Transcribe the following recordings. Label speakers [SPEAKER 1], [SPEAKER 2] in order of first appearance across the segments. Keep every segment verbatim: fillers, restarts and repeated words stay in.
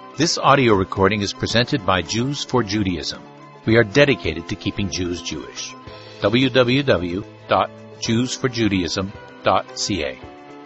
[SPEAKER 1] This audio recording is presented by Jews for Judaism. We are dedicated to keeping Jews Jewish. w w w dot jews for judaism dot c a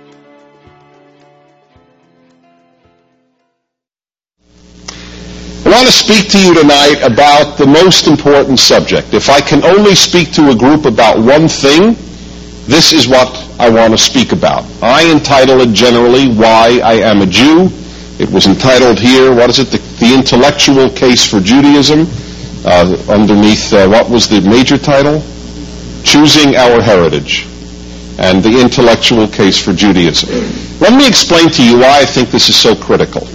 [SPEAKER 2] I want to speak to you tonight about the most important subject. If I can only speak to a group about one thing, this is what I want to speak about. I entitle it generally, Why I Am a Jew. It was entitled here, what is it, the, the Intellectual Case for Judaism. Uh, underneath, uh, what was the major title? Choosing Our Heritage and the Intellectual Case for Judaism. Let me explain to you why I think this is so critical.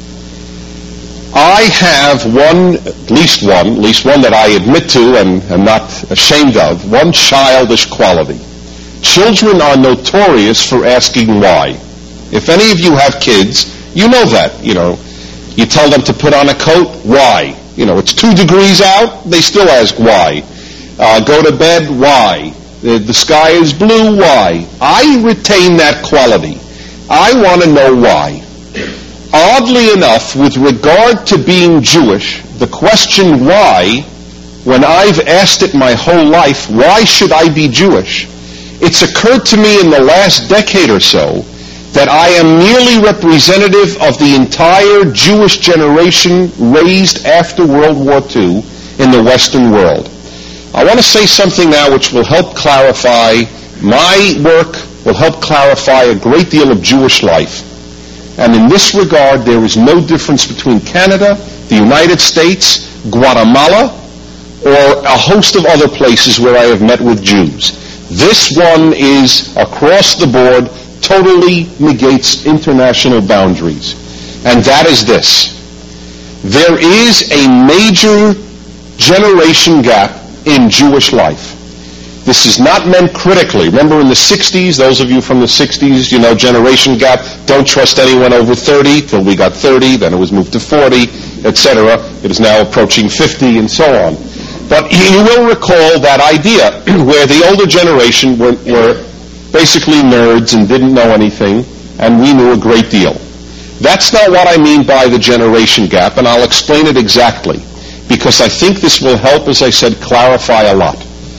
[SPEAKER 2] I have one, at least one, at least one that I admit to and am not ashamed of, one childish quality. Children are notorious for asking why. If any of you have kids, you know that, you know. You tell them to put on a coat, why? You know, it's two degrees out, they still ask why. Uh, go to bed, why? The, the sky is blue, why? I retain that quality. I want to know why. Oddly enough, with regard to being Jewish, the question why, when I've asked it my whole life, why should I be Jewish? It's occurred to me in the last decade or so that I am merely representative of the entire Jewish generation raised after World War Two in the Western world. I want to say something now which will help clarify my work, will help clarify a great deal of Jewish life. And in this regard, there is no difference between Canada, the United States, Guatemala, or a host of other places where I have met with Jews. This one is, across the board, totally negates international boundaries. And that is this. There is a major generation gap in Jewish life. This is not meant critically. Remember in the sixties, those of you from the sixties, you know, generation gap, don't trust anyone over thirty, till we got thirty, then it was moved to forty, et cetera. It is now approaching fifty, and so on. But you will recall that idea where the older generation were, were basically nerds and didn't know anything, and we knew a great deal. That's not what I mean by the generation gap, and I'll explain it exactly, because I think this will help, as I said, clarify a lot.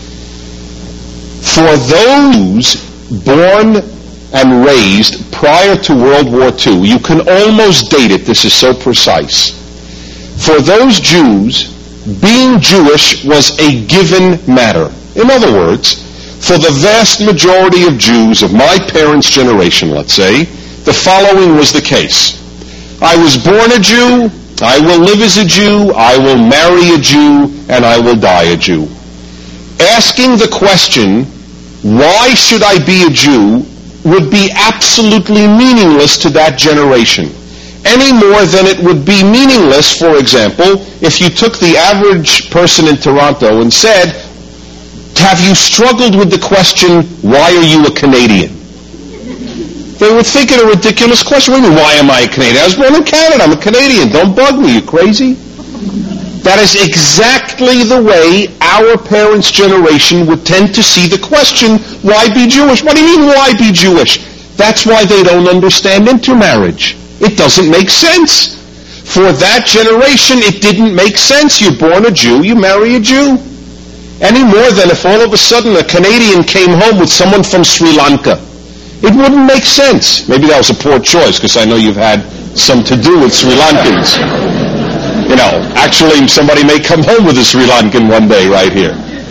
[SPEAKER 2] For those born and raised prior to World War Two, you can almost date it, this is so precise. For those Jews, being Jewish was a given matter. In other words, for the vast majority of Jews of my parents' generation, let's say, the following was the case. I was born a Jew, I will live as a Jew, I will marry a Jew, and I will die a Jew. Asking the question, why should I be a Jew, would be absolutely meaningless to that generation. Any more than it would be meaningless, for example, if you took the average person in Toronto and said, have you struggled with the question, why are you a Canadian? They would think it a ridiculous question. What do you mean, why am I a Canadian? I was born in Canada, I'm a Canadian. Don't bug me, you crazy? That is exactly the way our parents' generation would tend to see the question, why be Jewish? What do you mean, why be Jewish? That's why they don't understand intermarriage. It doesn't make sense. For that generation, it didn't make sense. You're born a Jew, you marry a Jew. Any more than if all of a sudden a Canadian came home with someone from Sri Lanka. It wouldn't make sense. Maybe that was a poor choice, because I know you've had some to do with Sri Lankans. You know, actually somebody may come home with a Sri Lankan one day right here.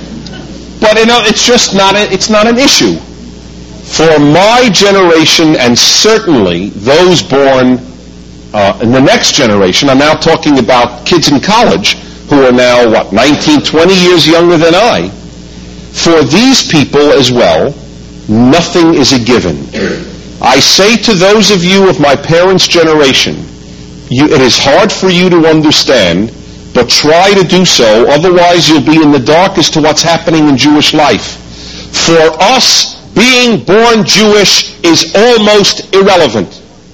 [SPEAKER 2] But you know, it's just not a, it's not an issue. For my generation, and certainly those born uh, in the next generation, I'm now talking about kids in college who are now, what, nineteen, twenty years younger than I. For these people as well, nothing is a given. I say to those of you of my parents' generation, you, it is hard for you to understand, but try to do so, otherwise you'll be in the dark as to what's happening in Jewish life. For us, being born Jewish is almost irrelevant.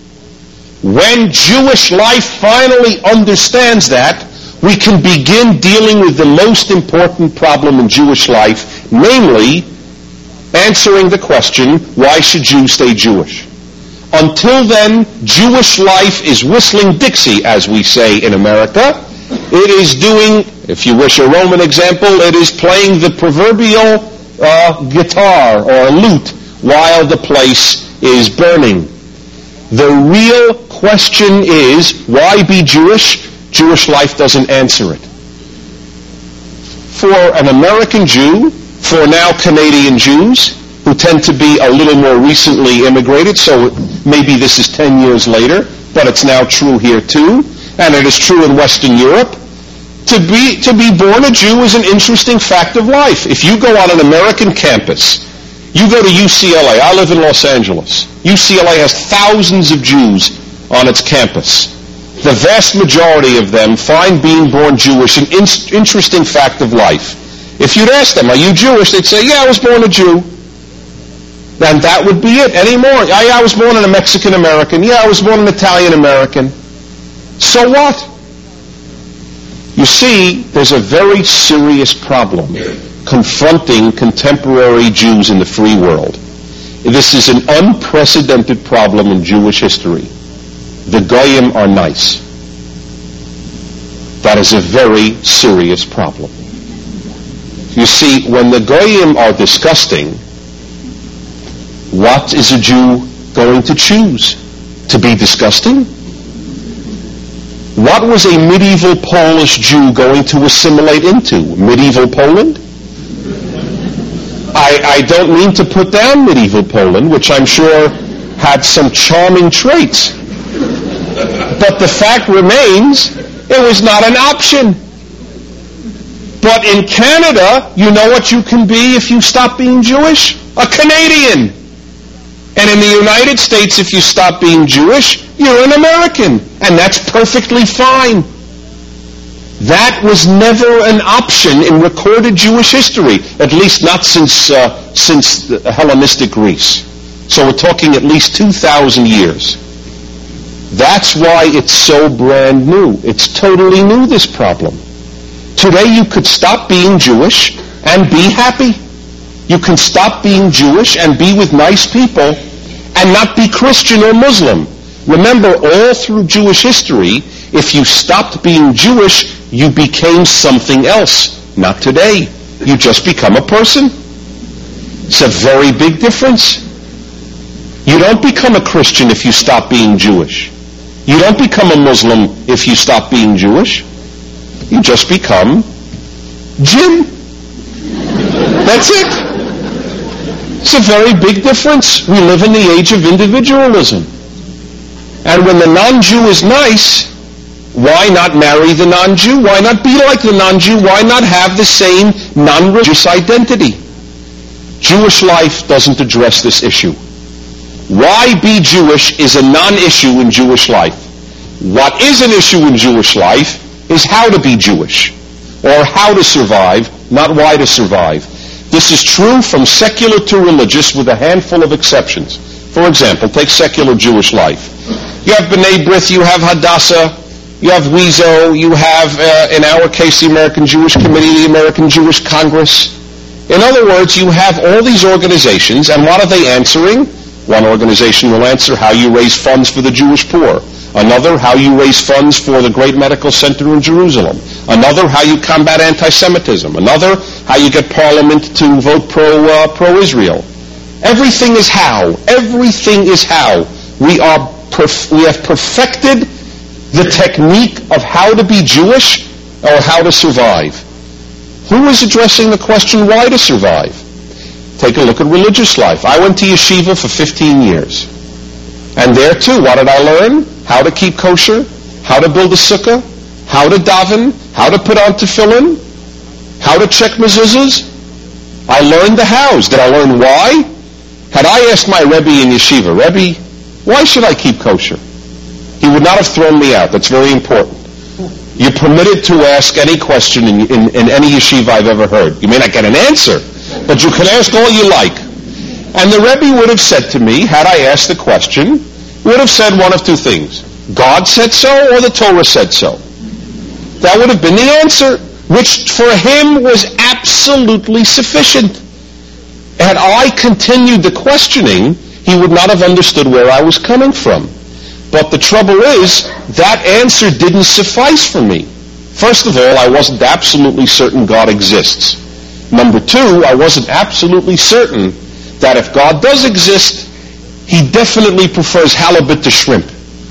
[SPEAKER 2] When Jewish life finally understands that, we can begin dealing with the most important problem in Jewish life, namely, answering the question, why should Jews stay Jewish? Until then, Jewish life is whistling Dixie, as we say in America. It is doing, if you wish a Roman example, it is playing the proverbial uh, guitar or lute while the place is burning. The real question is, why be Jewish? Jewish life doesn't answer it. For an American Jew, for now Canadian Jews, who tend to be a little more recently immigrated, so maybe this is ten years later, but it's now true here too, and it is true in Western Europe. To be, to be born a Jew is an interesting fact of life. If you go on an American campus, you go to U C L A. I live in Los Angeles. U C L A has thousands of Jews on its campus. The vast majority of them find being born Jewish an in- interesting fact of life. If you'd ask them, are you Jewish? They'd say, yeah, I was born a Jew. And that would be it. Anymore. I, I was born an Mexican American. Yeah, I was born an Italian American. So what? You see, there's a very serious problem confronting contemporary Jews in the free world. This is an unprecedented problem in Jewish history. The Goyim are nice. That is a very serious problem. You see, when the Goyim are disgusting, what is a Jew going to choose? To be disgusting? What was a medieval Polish Jew going to assimilate into? Medieval Poland? I, I don't mean to put down medieval Poland, which I'm sure had some charming traits. But the fact remains, it was not an option. But in Canada, you know what you can be if you stop being Jewish? A Canadian. And in the United States, if you stop being Jewish, you're an American. And that's perfectly fine. That was never an option in recorded Jewish history, at least not since uh, since the Hellenistic Greece. So we're talking at least two thousand years. That's why it's so brand new. It's totally new, this problem. Today you could stop being Jewish and be happy. You can stop being Jewish and be with nice people and not be Christian or Muslim. Remember, all through Jewish history, if you stopped being Jewish, you became something else. Not today. You just become a person. It's a very big difference. You don't become a Christian if you stop being Jewish. You don't become a Muslim if you stop being Jewish. You just become Jim. That's it. It's a very big difference. We live in the age of individualism. And when the non-Jew is nice, why not marry the non-Jew? Why not be like the non-Jew? Why not have the same non-religious identity? Jewish life doesn't address this issue. Why be Jewish is a non-issue in Jewish life. What is an issue in Jewish life is how to be Jewish, or how to survive, not why to survive. This is true from secular to religious with a handful of exceptions. For example, take secular Jewish life. You have B'nai B'rith, you have Hadassah, you have W I Z O, you have, uh, in our case, the American Jewish Committee, the American Jewish Congress. In other words, you have all these organizations, and what are they answering? One organization will answer how you raise funds for the Jewish poor. Another, how you raise funds for the great medical center in Jerusalem. Another, how you combat anti-Semitism. Another, how you get Parliament to vote pro, uh, pro-Israel. Everything is how. Everything is how. We are perf- we have perfected the technique of how to be Jewish or how to survive. Who is addressing the question why to survive? Take a look at religious life. I went to yeshiva for fifteen years. And there too, what did I learn? How to keep kosher, how to build a sukkah, how to daven, how to put on tefillin, how to check mezuzahs. I learned the hows. Did I learn why? Had I asked my Rebbe in yeshiva, Rebbe, why should I keep kosher? He would not have thrown me out. That's very important. You're permitted to ask any question in, in, in any yeshiva I've ever heard. You may not get an answer, but you can ask all you like. And the Rebbe would have said to me, had I asked the question, would have said one of two things. God said so, or the Torah said so. That would have been the answer, which for him was absolutely sufficient. Had I continued the questioning, he would not have understood where I was coming from. But the trouble is, that answer didn't suffice for me. First of all, I wasn't absolutely certain God exists. Number two, I wasn't absolutely certain that if God does exist, he definitely prefers halibut to shrimp.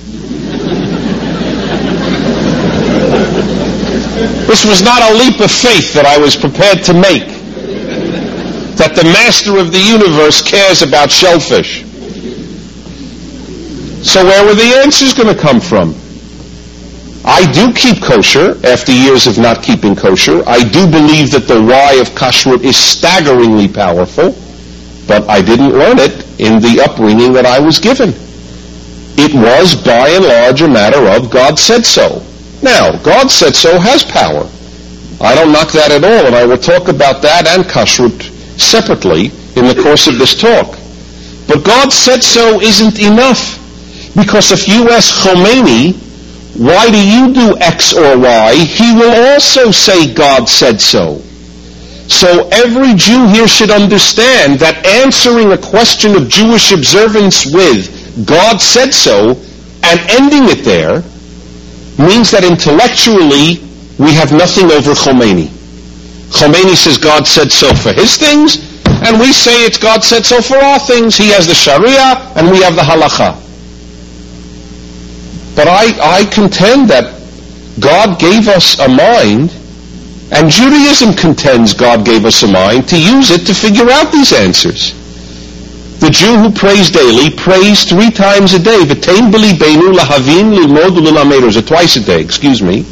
[SPEAKER 2] This was not a leap of faith that I was prepared to make, that the master of the universe cares about shellfish. So where were the answers going to come from? I do keep kosher after years of not keeping kosher. I do believe that the why of kashrut is staggeringly powerful, but I didn't learn it in the upbringing that I was given. It was, by and large, a matter of God said so. Now, God said so has power. I don't knock that at all, and I will talk about that and kashrut separately in the course of this talk. But God said so isn't enough, because if you ask Khomeini, why do you do X or Y, he will also say God said so. So every Jew here should understand that answering a question of Jewish observance with God said so and ending it there means that intellectually we have nothing over Khomeini. Khomeini says God said so for his things, and we say it's God said so for our things. He has the Sharia and we have the Halakha. But I, I contend that God gave us a mind, and Judaism contends God gave us a mind to use it to figure out these answers. The Jew who prays daily prays three times a day. V'tein b'libeinu lahavin lilmod u'lilamed, or twice a day, excuse me.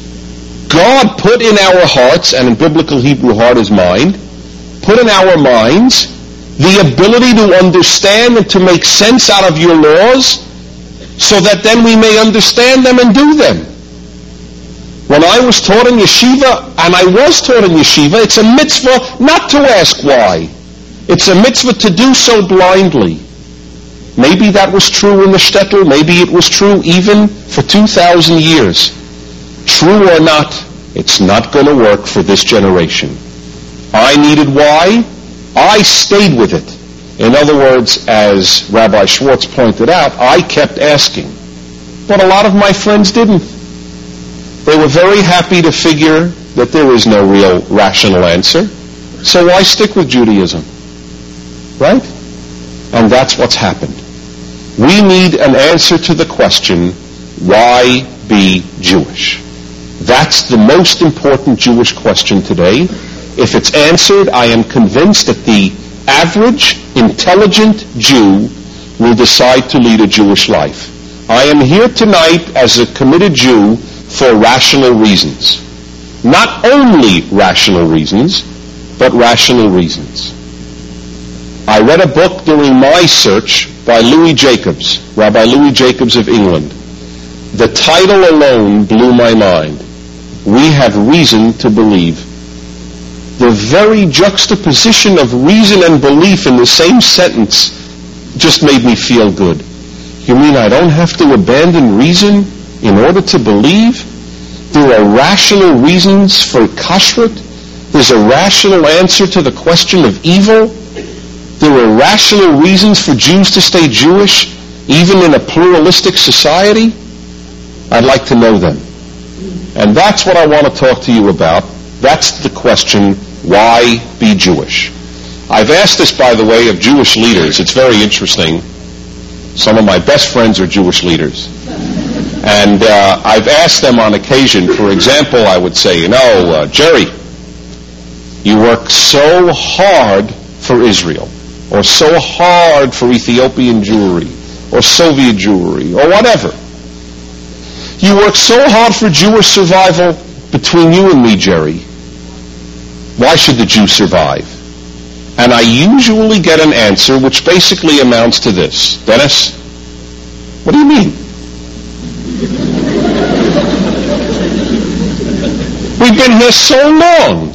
[SPEAKER 2] God put in our hearts, and in biblical Hebrew heart is mind, put in our minds the ability to understand and to make sense out of your laws, so that then we may understand them and do them. When I was taught in yeshiva, and I was taught in yeshiva, it's a mitzvah not to ask why. It's a mitzvah to do so blindly. Maybe that was true in the shtetl, maybe it was true even for two thousand years. True or not, it's not going to work for this generation. I needed why, I stayed with it. In other words, as Rabbi Schwartz pointed out, I kept asking. But a lot of my friends didn't. They were very happy to figure that there is no real rational answer. So why stick with Judaism? Right? And that's what's happened. We need an answer to the question, why be Jewish? That's the most important Jewish question today. If it's answered, I am convinced that the average, intelligent Jew will decide to lead a Jewish life. I am here tonight as a committed Jew for rational reasons. Not only rational reasons, but rational reasons. I read a book during my search by Louis Jacobs, Rabbi Louis Jacobs of England. The title alone blew my mind. We have reason to believe. The very juxtaposition of reason and belief in the same sentence just made me feel good. You mean I don't have to abandon reason in order to believe? There are rational reasons for kashrut. There's a rational answer to the question of evil. There are rational reasons for Jews to stay Jewish, even in a pluralistic society. I'd like to know them. And that's what I want to talk to you about. That's the question, why be Jewish? I've asked this, by the way, of Jewish leaders. It's very interesting. Some of my best friends are Jewish leaders. And uh, I've asked them on occasion, for example, I would say, you know, uh, Jerry, you work so hard for Israel, or so hard for Ethiopian Jewry, or Soviet Jewry, or whatever. You work so hard for Jewish survival. Between you and me, Jerry, why should the Jew survive? And I usually get an answer which basically amounts to this. Dennis, what do you mean? We've been here so long.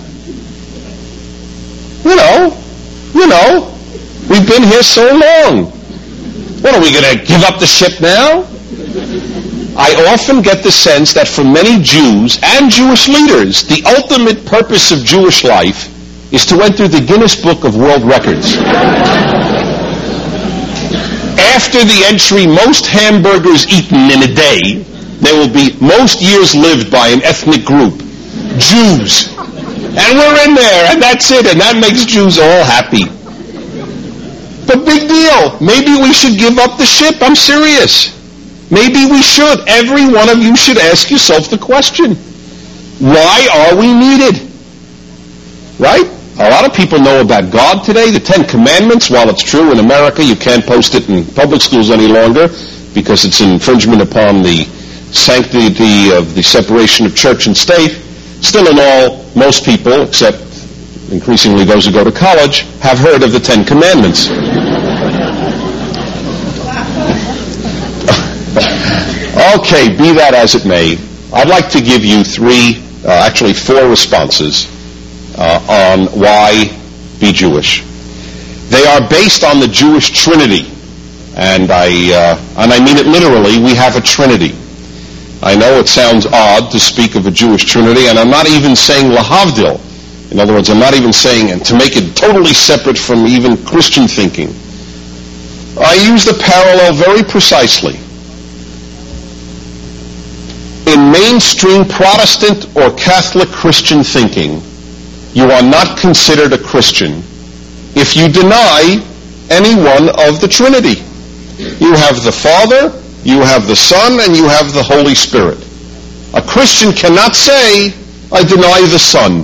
[SPEAKER 2] You know, you know, we've been here so long. What, are we going to give up the ship now? I often get the sense that for many Jews and Jewish leaders, the ultimate purpose of Jewish life is to enter the Guinness Book of World Records. after the entry, most hamburgers eaten in a day, there will be most years lived by an ethnic group, Jews. And we're in there, and that's it, and that makes Jews all happy. But big deal. Maybe we should give up the ship. I'm serious. Maybe we should. Every one of you should ask yourself the question, why are we needed? Right? A lot of people know about God today. The Ten Commandments, while it's true in America, you can't post it in public schools any longer because it's an infringement upon the sanctity of the separation of church and state. Still in all, most people, except increasingly those who go to college, have heard of the Ten Commandments. Okay, be that as it may, I'd like to give you three, uh, actually four responses uh, on why be Jewish. They are based on the Jewish Trinity, and I uh, and I mean it literally. We have a Trinity. I know it sounds odd to speak of a Jewish Trinity, and I'm not even saying lahavdil. In other words, I'm not even saying, and to make it totally separate from even Christian thinking. I use the parallel very precisely. In mainstream Protestant or Catholic Christian thinking, you are not considered a Christian if you deny any one of the Trinity. You have the Father, you have the Son, and you have the Holy Spirit. A Christian cannot say, I deny the Son.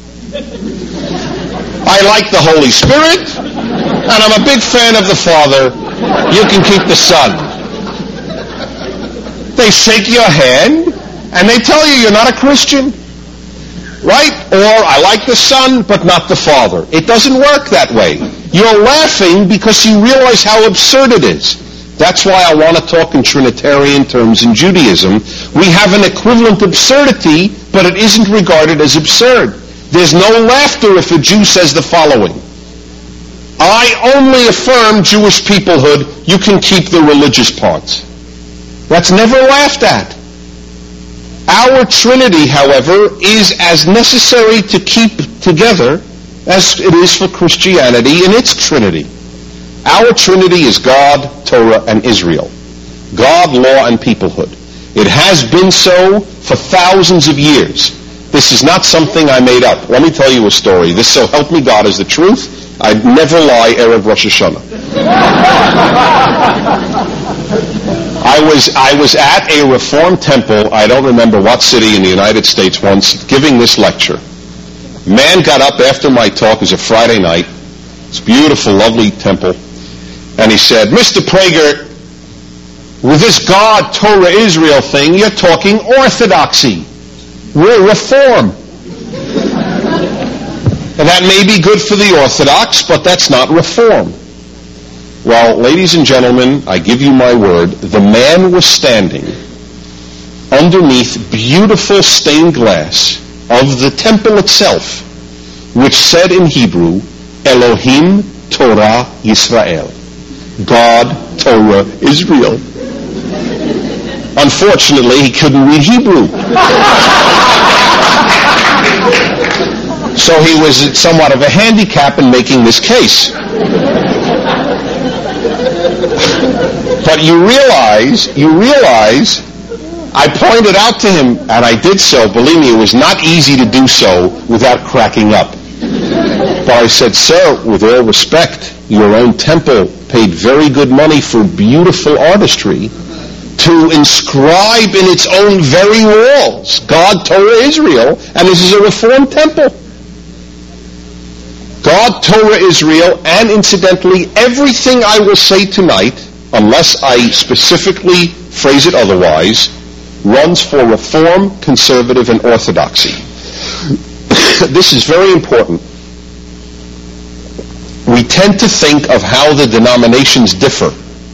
[SPEAKER 2] I like the Holy Spirit, and I'm a big fan of the Father. You can keep the Son. They shake your hand, and they tell you you're not a Christian. Right? Or, I like the Son, but not the Father. It doesn't work that way. You're laughing because you realize how absurd it is. That's why I want to talk in Trinitarian terms in Judaism. We have an equivalent absurdity, but it isn't regarded as absurd. There's no laughter if a Jew says the following: I only affirm Jewish peoplehood, you can keep the religious parts. That's never laughed at. Our Trinity, however, is as necessary to keep together as it is for Christianity in its Trinity. Our Trinity is God, Torah, and Israel. God, law, and peoplehood. It has been so for thousands of years. This is not something I made up. Let me tell you a story. This, so help me God, is the truth. I'd never lie Erev Rosh Hashanah. I was I was at a Reform temple, I don't remember what city in the United States once, giving this lecture. Man got up after my talk, it was a Friday night, it's a beautiful, lovely temple, and he said, Mister Prager, with this God, Torah, Israel thing, you're talking orthodoxy. We're Reform. And that may be good for the Orthodox, but that's not Reform. Well, ladies and gentlemen, I give you my word, the man was standing underneath beautiful stained glass of the temple itself, which said in Hebrew, Elohim Torah Yisrael. God, Torah, Israel. Unfortunately, he couldn't read Hebrew. So he was at somewhat of a handicap in making this case. But you realize, you realize, I pointed out to him, and I did so, believe me, it was not easy to do so without cracking up. But I said, sir, with all respect, your own temple paid very good money for beautiful artistry to inscribe in its own very walls, God, Torah, Israel, and this is a Reformed temple. God, Torah, Israel, and incidentally, everything I will say tonight, unless I specifically phrase it otherwise, runs for Reform, Conservative, and Orthodoxy. This is very important. We tend to think of how the denominations differ.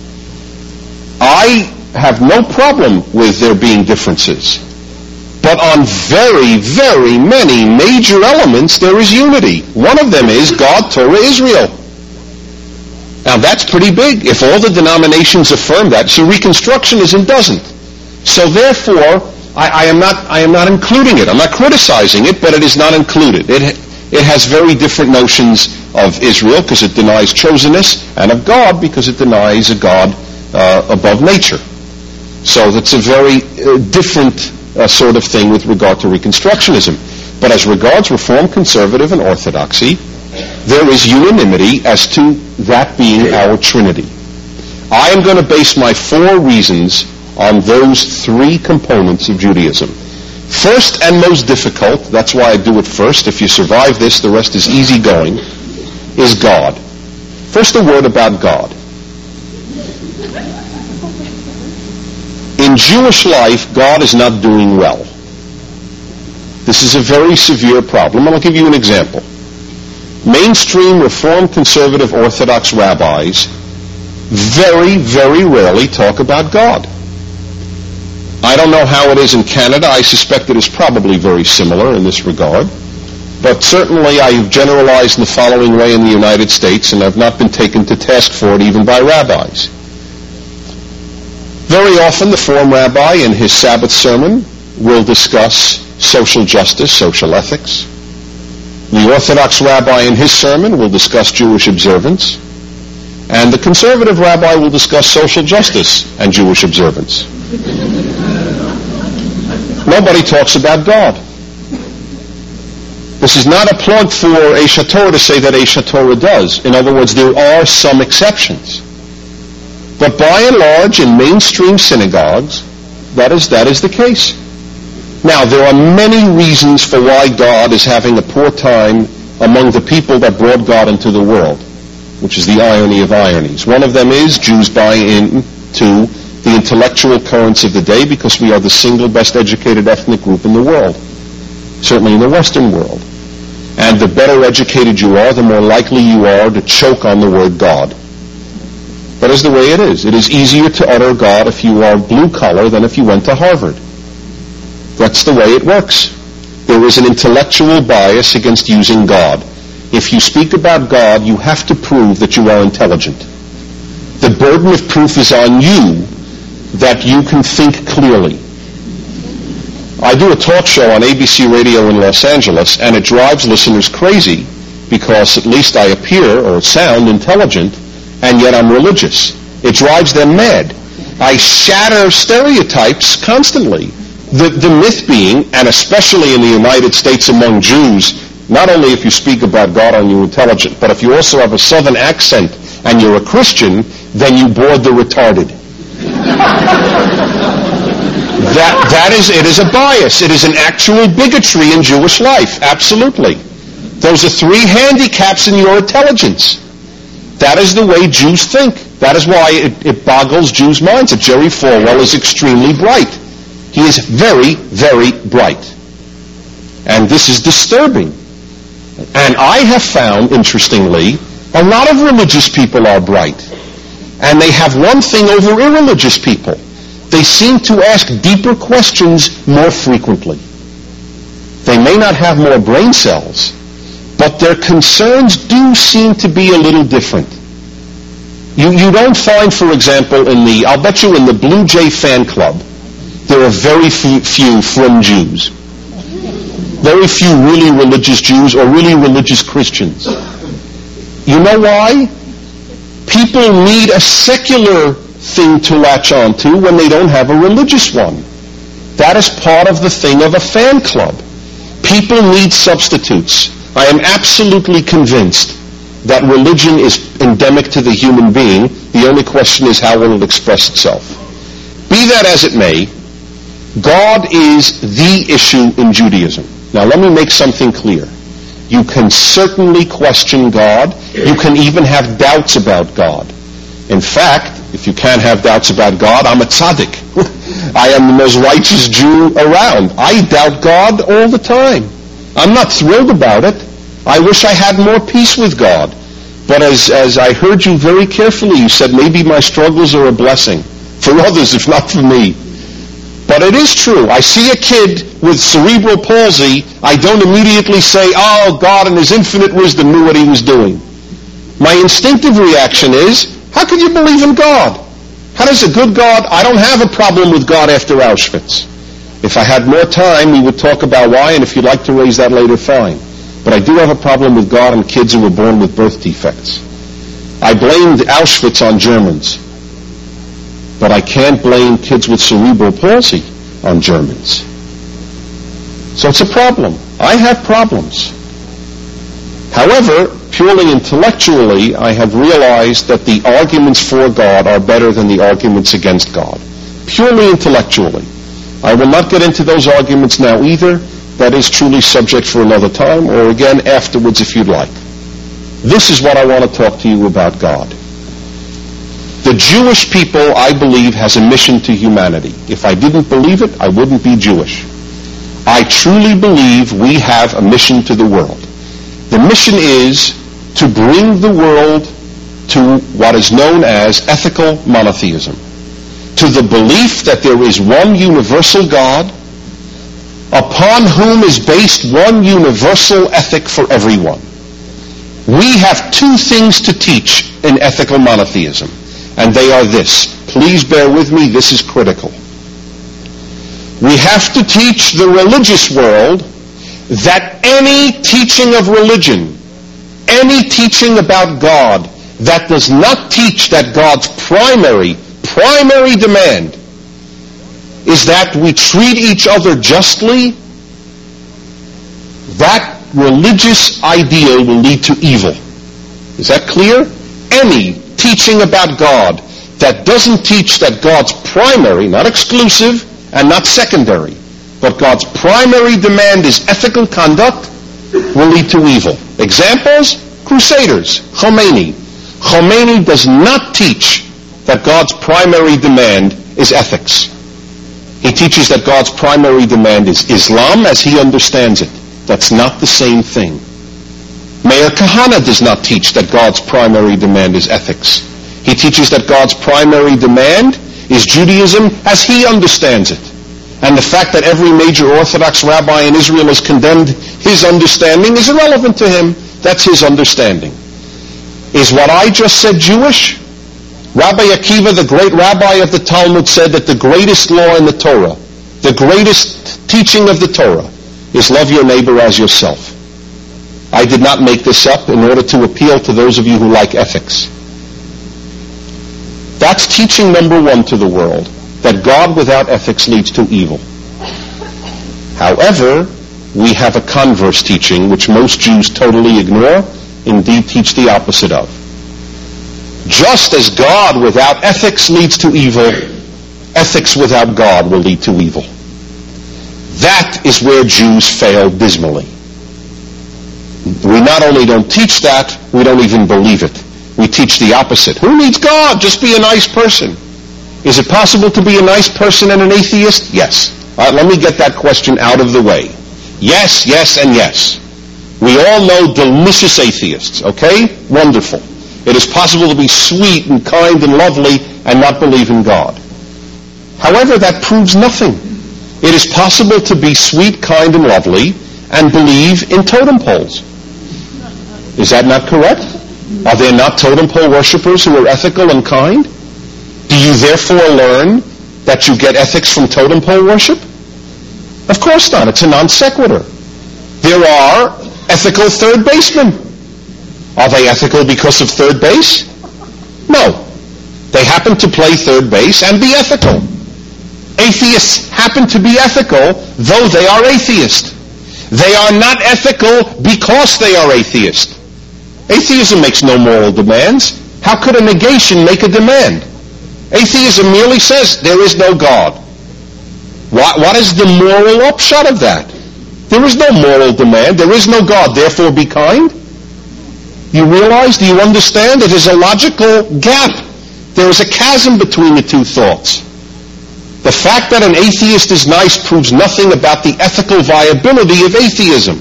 [SPEAKER 2] I have no problem with there being differences. But on very, very many major elements, there is unity. One of them is God, Torah, Israel. Now that's pretty big. If all the denominations affirm that, see, Reconstructionism doesn't. So therefore, I, I am not I am not including it. I'm not criticizing it, but it is not included. It it has very different notions of Israel because it denies chosenness, and of God because it denies a God uh, above nature. So that's a very uh, different uh, sort of thing with regard to Reconstructionism. But as regards Reform, Conservative, and Orthodoxy, there is unanimity as to that being our Trinity. I am going to base my four reasons on those three components of Judaism. First and most difficult, that's why I do it first, if you survive this, the rest is easy going, is God. First, a word about God. In Jewish life, God is not doing well. This is a very severe problem, and I'll give you an example. Mainstream Reform, Conservative, Orthodox rabbis very, very rarely talk about God. I don't know how it is in Canada. I suspect it is probably very similar in this regard. But certainly I have generalized in the following way in the United States, and I've not been taken to task for it even by rabbis. Very often the Reform rabbi in his Sabbath sermon will discuss social justice, social ethics. The Orthodox rabbi in his sermon will discuss Jewish observance. And the Conservative rabbi will discuss social justice and Jewish observance. Nobody talks about God. This is not a plug for Aish HaTorah to say that Aish HaTorah does. In other words, there are some exceptions. But by and large, in mainstream synagogues, that is, that is the case. Now, there are many reasons for why God is having a poor time among the people that brought God into the world, which is the irony of ironies. One of them is Jews buy into the intellectual currents of the day because we are the single best educated ethnic group in the world, certainly in the Western world. And the better educated you are, the more likely you are to choke on the word God. That is the way it is. It is easier to utter God if you are blue-collar than if you went to Harvard. That's the way it works. There is an intellectual bias against using God. If you speak about God, you have to prove that you are intelligent. The burden of proof is on you that you can think clearly. I do a talk show on A B C Radio in Los Angeles, and it drives listeners crazy because at least I appear or sound intelligent, and yet I'm religious. It drives them mad. I shatter stereotypes constantly. The, the myth being, and especially in the United States among Jews, not only if you speak about God are you intelligent, but if you also have a southern accent and you're a Christian, then you bored the retarded. that, that is, it is a bias. It is an actual bigotry in Jewish life. Absolutely. Those are three handicaps in your intelligence. That is the way Jews think. That is why it, it boggles Jews' minds that Jerry Falwell is extremely bright. He is very, very bright. And this is disturbing. And I have found, interestingly, a lot of religious people are bright. And they have one thing over irreligious people. They seem to ask deeper questions more frequently. They may not have more brain cells, but their concerns do seem to be a little different. You, you don't find, for example, in the, I'll bet you in the Blue Jay fan club, there are very few, few from Jews. Very few really religious Jews or really religious Christians. You know why? People need a secular thing to latch on to when they don't have a religious one. That is part of the thing of a fan club. People need substitutes. I am absolutely convinced that religion is endemic to the human being. The only question is how will it express itself. Be that as it may, God is the issue in Judaism. Now let me make something clear. You can certainly question God. You can even have doubts about God. In fact, if you can't have doubts about God, I'm a tzaddik. I am the most righteous Jew around. I doubt God all the time. I'm not thrilled about it. I wish I had more peace with God. But as, as I heard you very carefully, you said maybe my struggles are a blessing. For others, if not for me. But it is true. I see a kid with cerebral palsy. I don't immediately say, oh, God in his infinite wisdom knew what he was doing. My instinctive reaction is, how can you believe in God? How does a good God? I don't have a problem with God after Auschwitz. If I had more time, we would talk about why, and if you'd like to raise that later, fine. But I do have a problem with God and kids who were born with birth defects. I blamed Auschwitz on Germans. But I can't blame kids with cerebral palsy on Germans. So it's a problem. I have problems. However, purely intellectually, I have realized that the arguments for God are better than the arguments against God. Purely intellectually. I will not get into those arguments now either. That is truly subject for another time, or again afterwards if you'd like. This is what I want to talk to you about God. The Jewish people, I believe, has a mission to humanity. If I didn't believe it, I wouldn't be Jewish. I truly believe we have a mission to the world. The mission is to bring the world to what is known as ethical monotheism, to the belief that there is one universal God, upon whom is based one universal ethic for everyone. We have two things to teach in ethical monotheism, and they are this. Please bear with me, this is critical. We have to teach the religious world that any teaching of religion, any teaching about God that does not teach that God's primary, primary demand is that we treat each other justly, that religious ideal will lead to evil. Is that clear? Any teaching about God that doesn't teach that God's primary, not exclusive and not secondary, but God's primary demand is ethical conduct will lead to evil. Examples? Crusaders. Khomeini. Khomeini does not teach that God's primary demand is ethics. He teaches that God's primary demand is Islam as he understands it. That's not the same thing. Meir Kahane does not teach that God's primary demand is ethics. He teaches that God's primary demand is Judaism as he understands it. And the fact that every major Orthodox rabbi in Israel has condemned his understanding is irrelevant to him. That's his understanding. Is what I just said Jewish? Rabbi Akiva, the great rabbi of the Talmud, said that the greatest law in the Torah, the greatest teaching of the Torah, is love your neighbor as yourself. I did not make this up in order to appeal to those of you who like ethics. That's teaching number one to the world, that God without ethics leads to evil. However, we have a converse teaching which most Jews totally ignore, indeed teach the opposite of. Just as God without ethics leads to evil, ethics without God will lead to evil. That is where Jews fail dismally. We not only don't teach that, we don't even believe it. We teach the opposite. Who needs God? Just be a nice person. Is it possible to be a nice person and an atheist? Yes. All right, let me get that question out of the way. Yes, yes, and yes. We all know delicious atheists, okay? Wonderful. It is possible to be sweet and kind and lovely and not believe in God. However, that proves nothing. It is possible to be sweet, kind, and lovely and believe in totem poles. Is that not correct? Are there not totem pole worshippers who are ethical and kind? Do you therefore learn that you get ethics from totem pole worship? Of course not. It's a non sequitur. There are ethical third basemen. Are they ethical because of third base? No. They happen to play third base and be ethical. Atheists happen to be ethical, though they are atheist. They are not ethical because they are atheist. Atheism makes no moral demands. How could a negation make a demand? Atheism merely says there is no God. What, what is the moral upshot of that? There is no moral demand. There is no God. Therefore be kind. You realize, do you understand? It is a logical gap. There is a chasm between the two thoughts. The fact that an atheist is nice proves nothing about the ethical viability of atheism.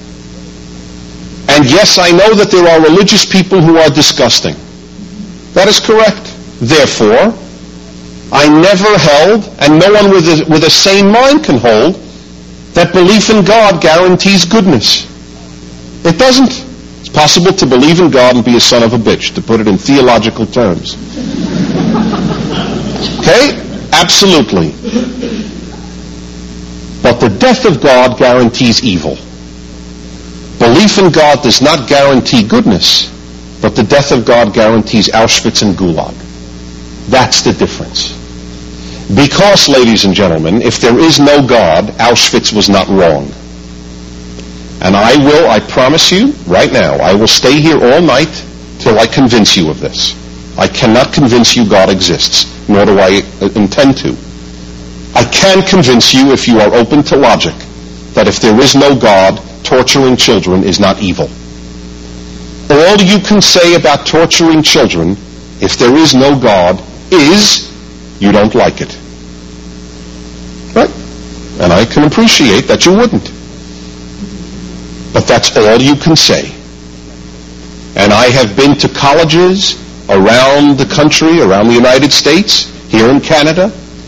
[SPEAKER 2] And yes, I know that there are religious people who are disgusting. That is correct. Therefore, I never held, and no one with a, with a sane mind can hold, that belief in God guarantees goodness. It doesn't. It's possible to believe in God and be a son of a bitch, to put it in theological terms. Okay? Absolutely. But the death of God guarantees evil. Belief in God does not guarantee goodness, but the death of God guarantees Auschwitz and Gulag. That's the difference. Because, ladies and gentlemen, if there is no God, Auschwitz was not wrong. And I will, I promise you, right now, I will stay here all night till I convince you of this. I cannot convince you God exists, nor do I intend to. I can convince you, if you are open to logic, that if there is no God, torturing children is not evil. All you can say about torturing children, if there is no God, is you don't like it. Right? And I can appreciate that you wouldn't. But that's all you can say. And I have been to colleges around the country, around the United States, here in Canada,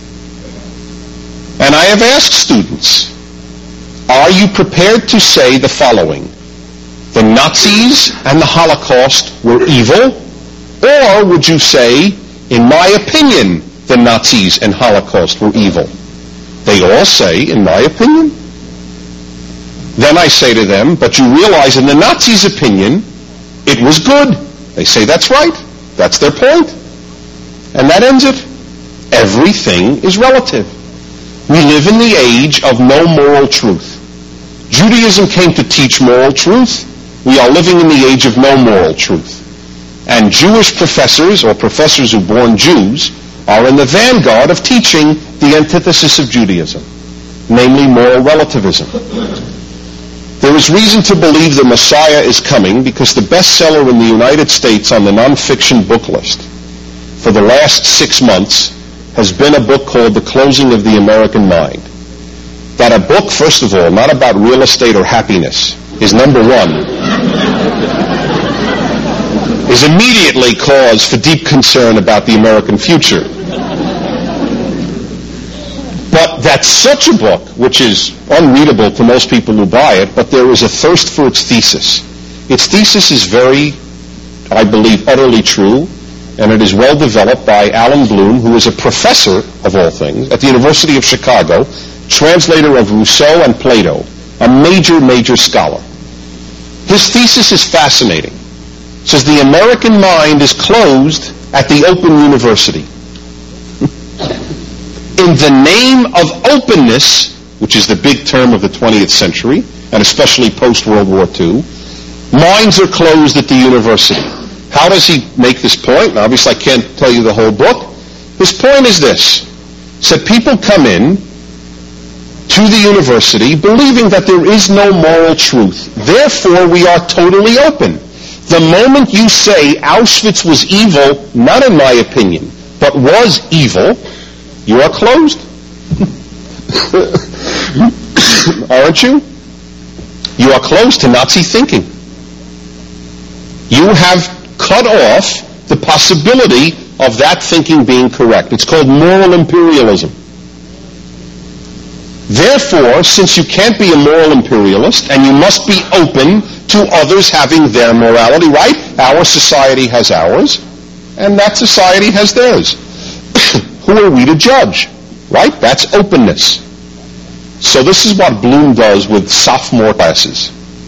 [SPEAKER 2] and I have asked students, are you prepared to say the following? The Nazis and the Holocaust were evil? Or would you say, in my opinion, the Nazis and Holocaust were evil? They all say, in my opinion. Then I say to them, but you realize in the Nazis' opinion, it was good. They say, that's right. That's their point. And that ends it. Everything is relative. We live in the age of no moral truth. Judaism came to teach moral truth. We are living in the age of no moral truth. And Jewish professors, or professors who are born Jews, are in the vanguard of teaching the antithesis of Judaism, namely moral relativism. There is reason to believe the Messiah is coming because the bestseller in the United States on the nonfiction book list for the last six months has been a book called The Closing of the American Mind. That a book, first of all, not about real estate or happiness, is number one, is immediately cause for deep concern about the American future. But that's such a book, which is unreadable to most people who buy it, but there is a thirst for its thesis. Its thesis is very, I believe, utterly true, and it is well developed by Alan Bloom, who is a professor, of all things, at the University of Chicago, translator of Rousseau and Plato, a major, major scholar. His thesis is fascinating. It says the American mind is closed at the Open University. In the name of openness, which is the big term of the twentieth century, and especially post-World War Two, minds are closed at the university. How does he make this point? Now, obviously, I can't tell you the whole book. His point is this. He said people come in to the university believing that there is no moral truth. Therefore, we are totally open. The moment you say Auschwitz was evil, not in my opinion, but was evil, you are closed. Aren't you? You are closed to Nazi thinking. You have cut off the possibility of that thinking being correct. It's called moral imperialism. Therefore, since you can't be a moral imperialist and you must be open to others having their morality, right? Our society has ours, and that society has theirs. Who are we to judge? Right? That's openness. So this is what Bloom does with sophomore classes.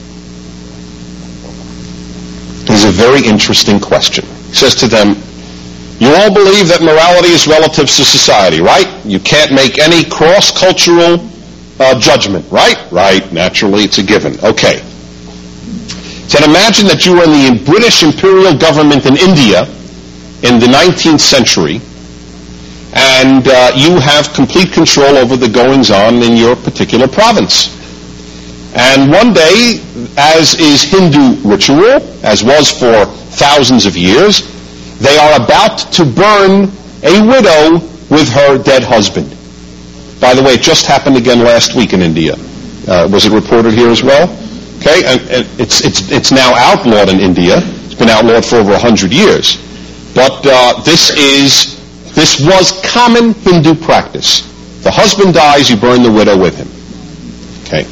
[SPEAKER 2] It's a very interesting question. He says to them, you all believe that morality is relative to society, right? You can't make any cross-cultural uh, judgment, right? Right, naturally, it's a given. Okay. So imagine that you are in the British imperial government in India in the nineteenth century, and uh, you have complete control over the goings-on in your particular province. And one day, as is Hindu ritual, as was for thousands of years, they are about to burn a widow with her dead husband. By the way, it just happened again last week in India. Uh, was it reported here as well? Okay, and, and it's it's it's now outlawed in India. It's been outlawed for over a hundred years. But uh, this is this was common Hindu practice. The husband dies, you burn the widow with him. Okay.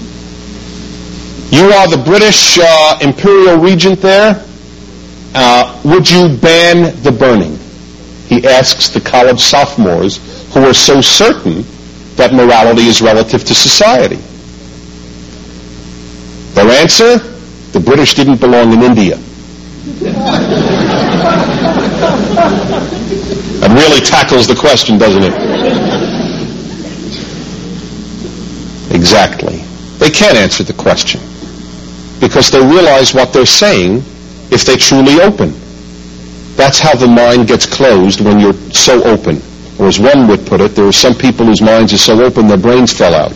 [SPEAKER 2] You are the British uh, imperial regent there. Uh, would you ban the burning? He asks the college sophomores who are so certain that morality is relative to society. Their answer, the British didn't belong in India. That really tackles the question, doesn't it? Exactly. They can't answer the question because they realize what they're saying if they truly open. That's how the mind gets closed when you're so open. Or as one would put it, there are some people whose minds are so open their brains fell out.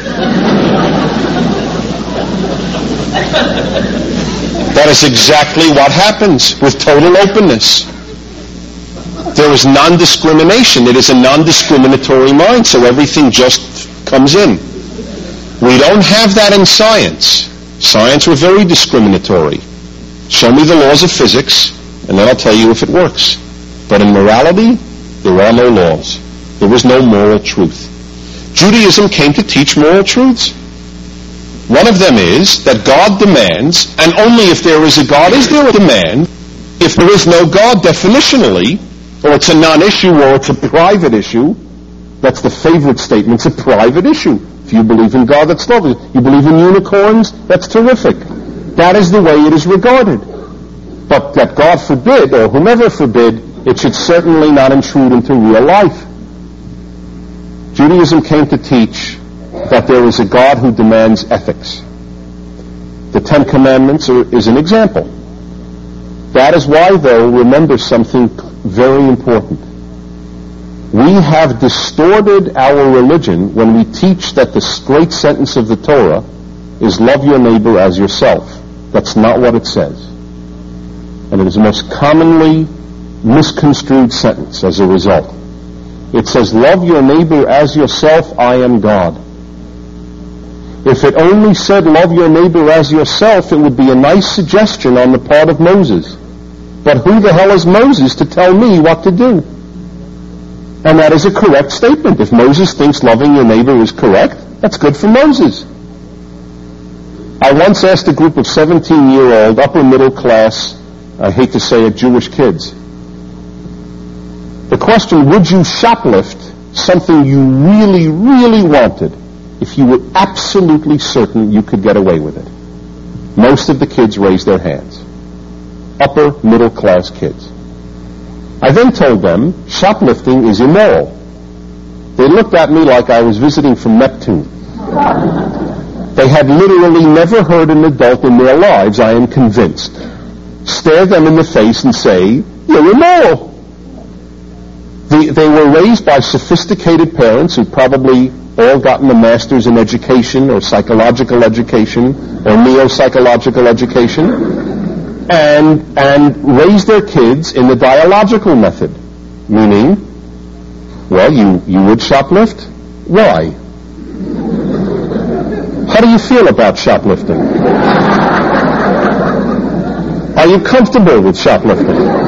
[SPEAKER 2] That is exactly what happens with total openness. There is non-discrimination. It is a non-discriminatory mind, so everything just comes in. We don't have that in science. Science were very discriminatory. Show me the laws of physics, and then I'll tell you if it works. But in morality, there are no laws. There was no moral truth. Judaism came to teach moral truths. One of them is that God demands, and only if there is a God is there a demand. If there is no God, definitionally, or it's a non-issue or it's a private issue, that's the favorite statement, it's a private issue. If you believe in God, that's lovely. You believe in unicorns, that's terrific. That is the way it is regarded. But that God forbid, or whomever forbid, it should certainly not intrude into real life. Judaism came to teach that there is a God who demands ethics. The Ten Commandments are, is an example. That is why, though, remember something very important. We have distorted our religion when we teach that the straight sentence of the Torah is love your neighbor as yourself. That's not what it says. And it is the most commonly misconstrued sentence as a result. It says, love your neighbor as yourself, I am God. If it only said, love your neighbor as yourself, it would be a nice suggestion on the part of Moses. But who the hell is Moses to tell me what to do? And that is a correct statement. If Moses thinks loving your neighbor is correct, that's good for Moses. I once asked a group of seventeen-year-old, upper-middle class, I hate to say it, Jewish kids, the question, would you shoplift something you really, really wanted if you were absolutely certain you could get away with it? Most of the kids raised their hands. Upper middle class kids. I then told them shoplifting is immoral. They looked at me like I was visiting from Neptune. They had literally never heard an adult in their lives, I am convinced, stare them in the face and say, you're immoral. The, they were raised by sophisticated parents who probably all gotten a master's in education or psychological education or neo-psychological education, and, and raised their kids in the dialogical method, meaning, well, you, you would shoplift? Why? How do you feel about shoplifting? Are you comfortable with shoplifting?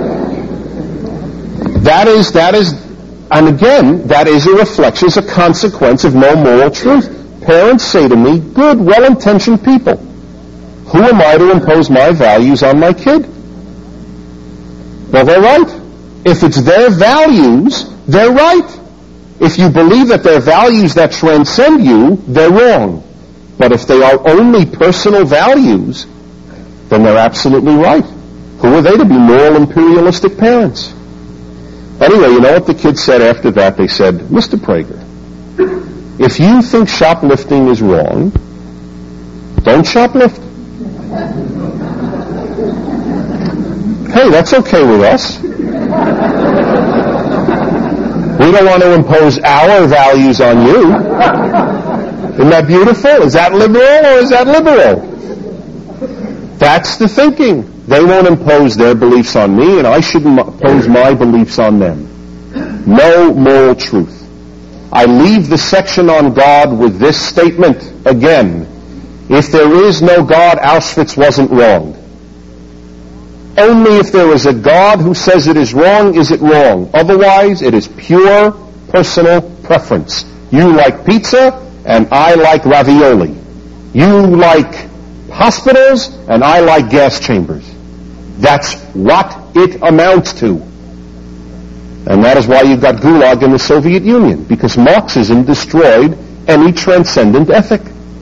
[SPEAKER 2] That is, that is, and again, that is a reflection, is a consequence of no moral truth. Parents say to me, good, well-intentioned people, who am I to impose my values on my kid? Well, they're right. If it's their values, they're right. If you believe that they're values that transcend you, they're wrong. But if they are only personal values, then they're absolutely right. Who are they to be moral imperialistic parents? Anyway, you know what the kids said after that? They said, Mister Prager, if you think shoplifting is wrong, don't shoplift. Hey, that's okay with us. We don't want to impose our values on you. Isn't that beautiful? Is that liberal or is that liberal? That's the thinking. They won't impose their beliefs on me, and I shouldn't impose my beliefs on them. No moral truth. I leave the section on God with this statement again. If there is no God, Auschwitz wasn't wronged. Only if there is a God who says it is wrong, is it wrong. Otherwise, it is pure personal preference. You like pizza, and I like ravioli. You like hospitals, and I like gas chambers. That's what it amounts to. And that is why you've got Gulag in the Soviet Union, because Marxism destroyed any transcendent ethic.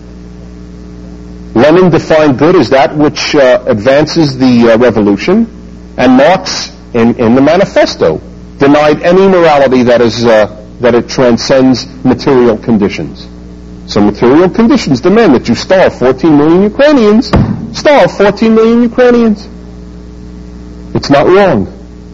[SPEAKER 2] Lenin defined good as that which uh, advances the uh, revolution, and Marx, in, in the manifesto, denied any morality that is uh, that it transcends material conditions. some material conditions demand that you starve fourteen million Ukrainians. Starve fourteen million Ukrainians. It's not wrong.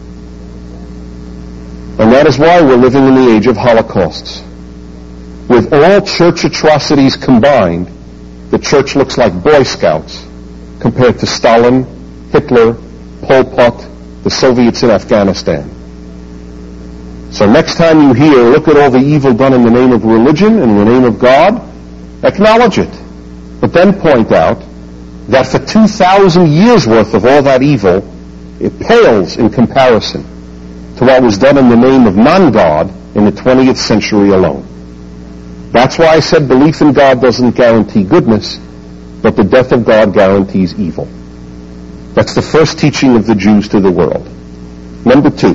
[SPEAKER 2] And that is why we're living in the age of holocausts. With all church atrocities combined, the church looks like Boy Scouts compared to Stalin, Hitler, Pol Pot, the Soviets in Afghanistan. So next time you hear, look at all the evil done in the name of religion, in the name of God, acknowledge it. But then point out that for two thousand years worth of all that evil, it pales in comparison to what was done in the name of non-God in the twentieth century alone. That's why I said belief in God doesn't guarantee goodness, but the death of God guarantees evil. That's the first teaching of the Jews to the world. Number two,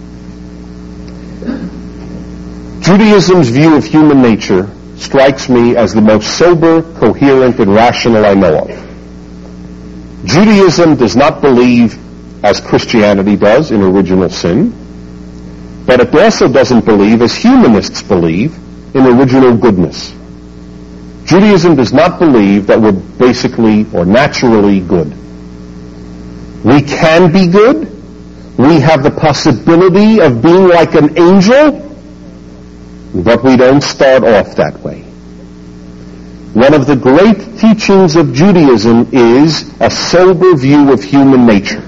[SPEAKER 2] Judaism's view of human nature strikes me as the most sober, coherent, and rational I know of. Judaism does not believe, as Christianity does, in original sin, but it also doesn't believe, as humanists believe, in original goodness. Judaism does not believe that we're basically or naturally good. We can be good. We have the possibility of being like an angel, but we don't start off that way. One of the great teachings of Judaism is a sober view of human nature.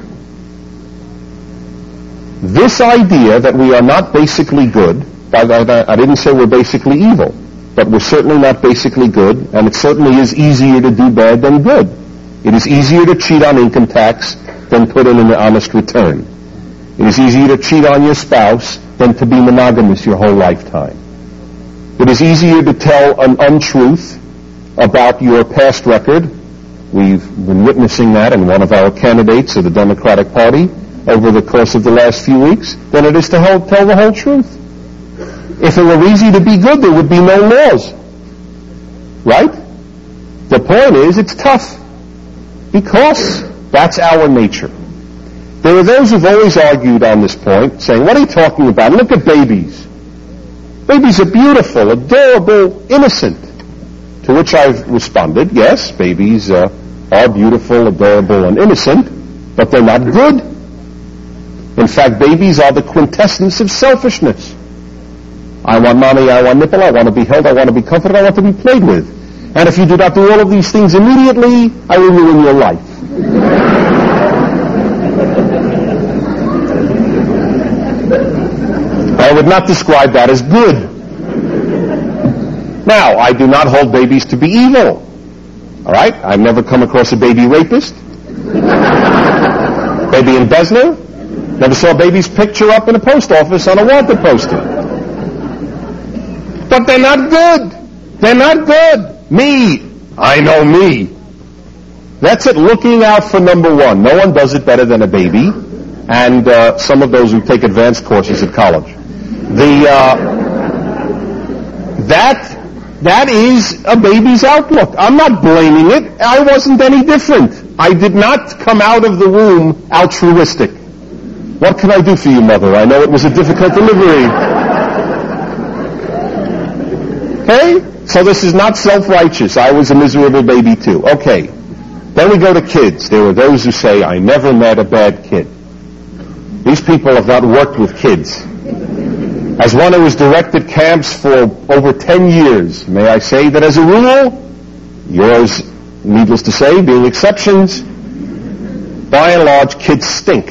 [SPEAKER 2] This idea that we are not basically good, I, I, I didn't say we're basically evil, but we're certainly not basically good, and it certainly is easier to do bad than good. It is easier to cheat on income tax than put in an honest return. It is easier to cheat on your spouse than to be monogamous your whole lifetime. It is easier to tell an untruth about your past record. We've been witnessing that in one of our candidates of the Democratic Party over the course of the last few weeks than it is to tell the whole truth. If it were easy to be good, there would be no laws. Right? The point is, it's tough. Because that's our nature. There are those who've always argued on this point, saying, what are you talking about? Look at babies. Babies are beautiful, adorable, innocent. To which I've responded, yes, babies uh, are beautiful, adorable, and innocent, but they're not good. In fact, babies are the quintessence of selfishness. I want mommy, I want nipple, I want to be held, I want to be comforted, I want to be played with. And if you do not do all of these things immediately, I will ruin your life. I would not describe that as good. Now, I do not hold babies to be evil. All right? I've never come across a baby rapist. Baby embezzler. Never saw a baby's picture up in a post office on a wanted poster. But they're not good. They're not good. Me. I know me. That's it, looking out for number one. No one does it better than a baby, and uh, some of those who take advanced courses at college. The uh, that that is a baby's outlook. I'm not blaming it. I wasn't any different. I did not come out of the womb altruistic. What can I do for you, mother? I know it was a difficult delivery. Okay? So this is not self-righteous. I was a miserable baby too. Okay. Then we go to kids. There are those who say, I never met a bad kid. These people have not worked with kids. As one who has directed camps for over ten years, may I say that as a rule, yours, needless to say, being exceptions, by and large, kids stink.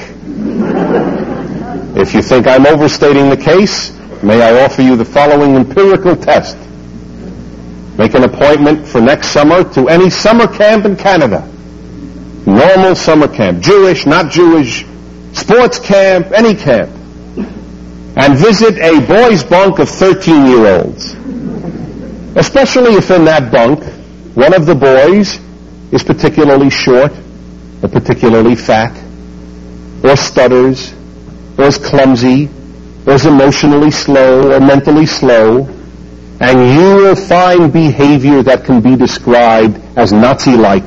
[SPEAKER 2] If you think I'm overstating the case, may I offer you the following empirical test. Make an appointment for next summer to any summer camp in Canada. Normal summer camp. Jewish, not Jewish, sports camp, any camp. And visit a boys' bunk of thirteen-year-olds. Especially if in that bunk, one of the boys is particularly short, or particularly fat, or stutters, or is clumsy, or is emotionally slow, or mentally slow, and you will find behavior that can be described as Nazi-like.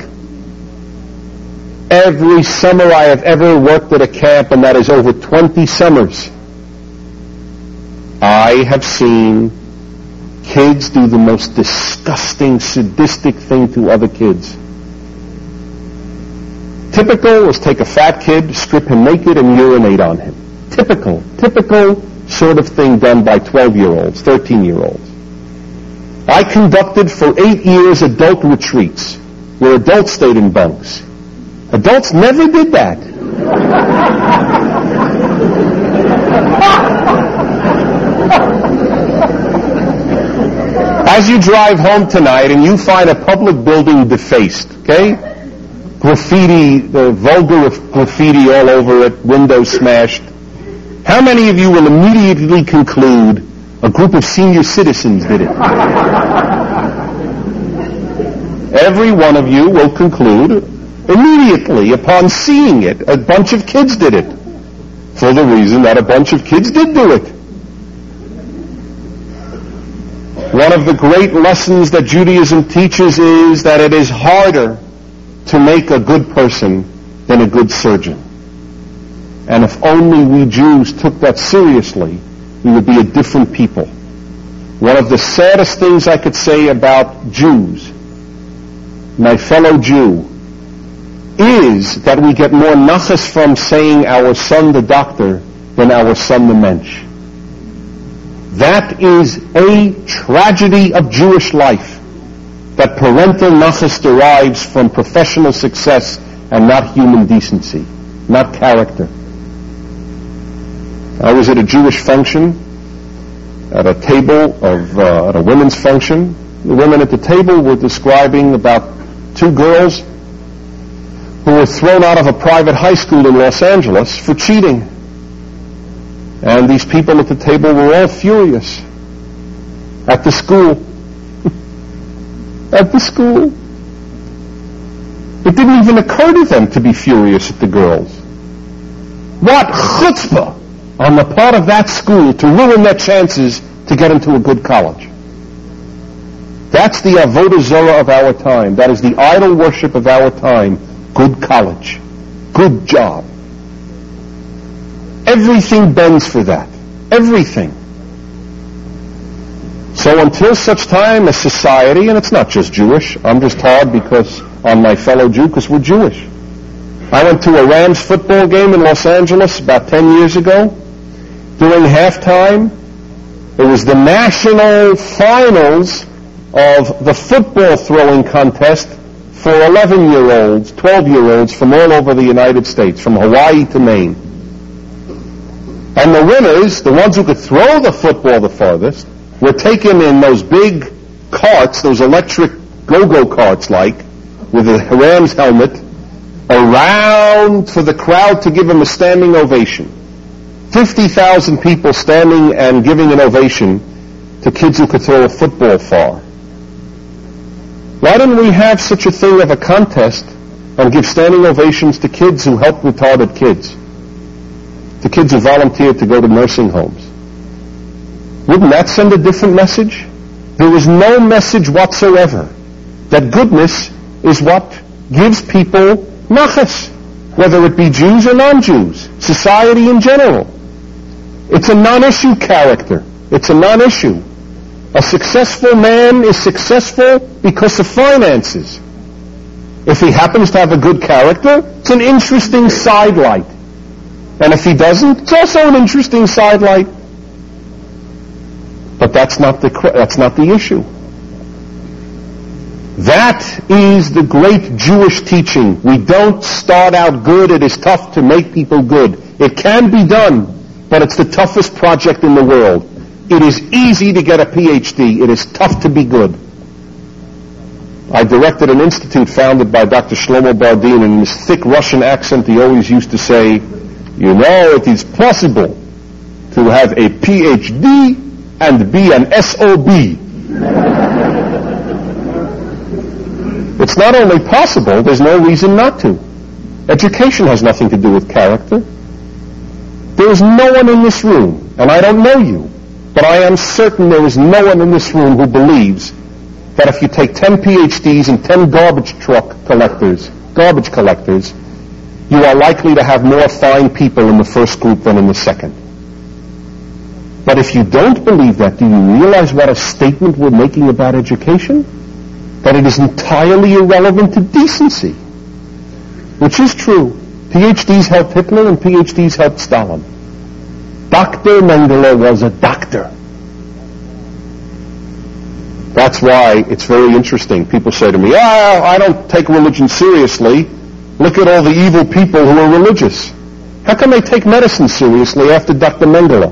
[SPEAKER 2] Every summer I have ever worked at a camp, and that is over twenty summers, I have seen kids do the most disgusting, sadistic thing to other kids. Typical is take a fat kid, strip him naked, and urinate on him. Typical, typical sort of thing done by twelve-year-olds, thirteen-year-olds. I conducted for eight years adult retreats where adults stayed in bunks. Adults never did that. As you drive home tonight and you find a public building defaced, okay? Graffiti, the vulgar graffiti all over it, windows smashed. How many of you will immediately conclude a group of senior citizens did it? Every one of you will conclude immediately upon seeing it, a bunch of kids did it. For the reason that a bunch of kids did do it. One of the great lessons that Judaism teaches is that it is harder to make a good person than a good surgeon. And if only we Jews took that seriously, we would be a different people. One of the saddest things I could say about Jews, my fellow Jew, is that we get more nachas from saying our son the doctor than our son the mensch. That is a tragedy of Jewish life, that parental nachas derives from professional success and not human decency, not character. I was at a Jewish function, at a table of, uh, at a women's function. The women at the table were describing about two girls who were thrown out of a private high school in Los Angeles for cheating. And these people at the table were all furious at the school. At the school. It didn't even occur to them to be furious at the girls. What chutzpah on the part of that school to ruin their chances to get into a good college. That's the avodah zarah of our time. That is the idol worship of our time. Good college. Good job. Everything bends for that. Everything. So until such time as society, and it's not just Jewish, I'm just hard because on my fellow Jew, because we're Jewish. I went to a Rams football game in Los Angeles about ten years ago. During halftime, it was the national finals of the football throwing contest for eleven-year-olds, twelve-year-olds from all over the United States, from Hawaii to Maine. And the winners, the ones who could throw the football the farthest, were taken in those big carts, those electric go-go carts like, with a Rams helmet, around for the crowd to give them a standing ovation. fifty thousand people standing and giving an ovation to kids who could throw a football far. Why didn't we have such a thing of a contest and give standing ovations to kids who help retarded kids? To kids who volunteered to go to nursing homes? Wouldn't that send a different message? There is no message whatsoever that goodness is what gives people nachas, whether it be Jews or non-Jews, society in general. It's a non-issue character. It's a non-issue. A successful man is successful because of finances. If he happens to have a good character, it's an interesting sidelight. And if he doesn't, it's also an interesting sidelight. But that's not the that's not the issue. That is the great Jewish teaching. We don't start out good. It is tough to make people good. It can be done, but it's the toughest project in the world. It is easy to get a P H D. It is tough to be good. I directed an institute founded by Doctor Shlomo Bardin, and in his thick Russian accent he always used to say, you know, it is possible to have a P H D and be an S O B. It's not only possible, there's no reason not to. Education has nothing to do with character. There is no one in this room, and I don't know you, but I am certain there is no one in this room who believes that if you take ten P H Ds and ten garbage truck collectors, garbage collectors, you are likely to have more fine people in the first group than in the second. But if you don't believe that, do you realize what a statement we're making about education? That it is entirely irrelevant to decency. Which is true. PhDs helped Hitler and PhDs helped Stalin. Doctor Mengele was a doctor. That's why it's very interesting. People say to me, ah, I don't take religion seriously. Look at all the evil people who are religious. How come they take medicine seriously after Doctor Mengele?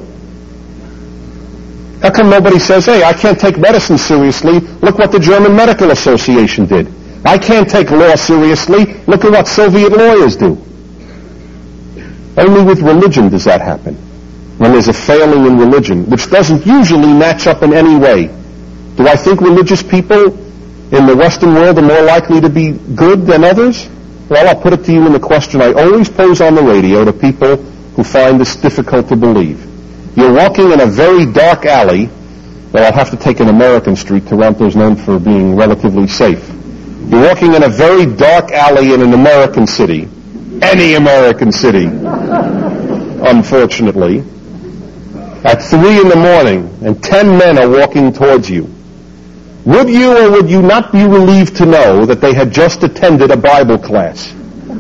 [SPEAKER 2] How come nobody says, hey, I can't take medicine seriously. Look what the German Medical Association did. I can't take law seriously. Look at what Soviet lawyers do. Only with religion does that happen. When there's a failing in religion, which doesn't usually match up in any way. Do I think religious people in the Western world are more likely to be good than others? Well, I'll put it to you in the question I always pose on the radio to people who find this difficult to believe. You're walking in a very dark alley. Well, I'll have to take an American street. Toronto's known for being relatively safe. You're walking in a very dark alley in an American city. Any American city, unfortunately. At three in the morning, and ten men are walking towards you. Would you or would you not be relieved to know that they had just attended a Bible class?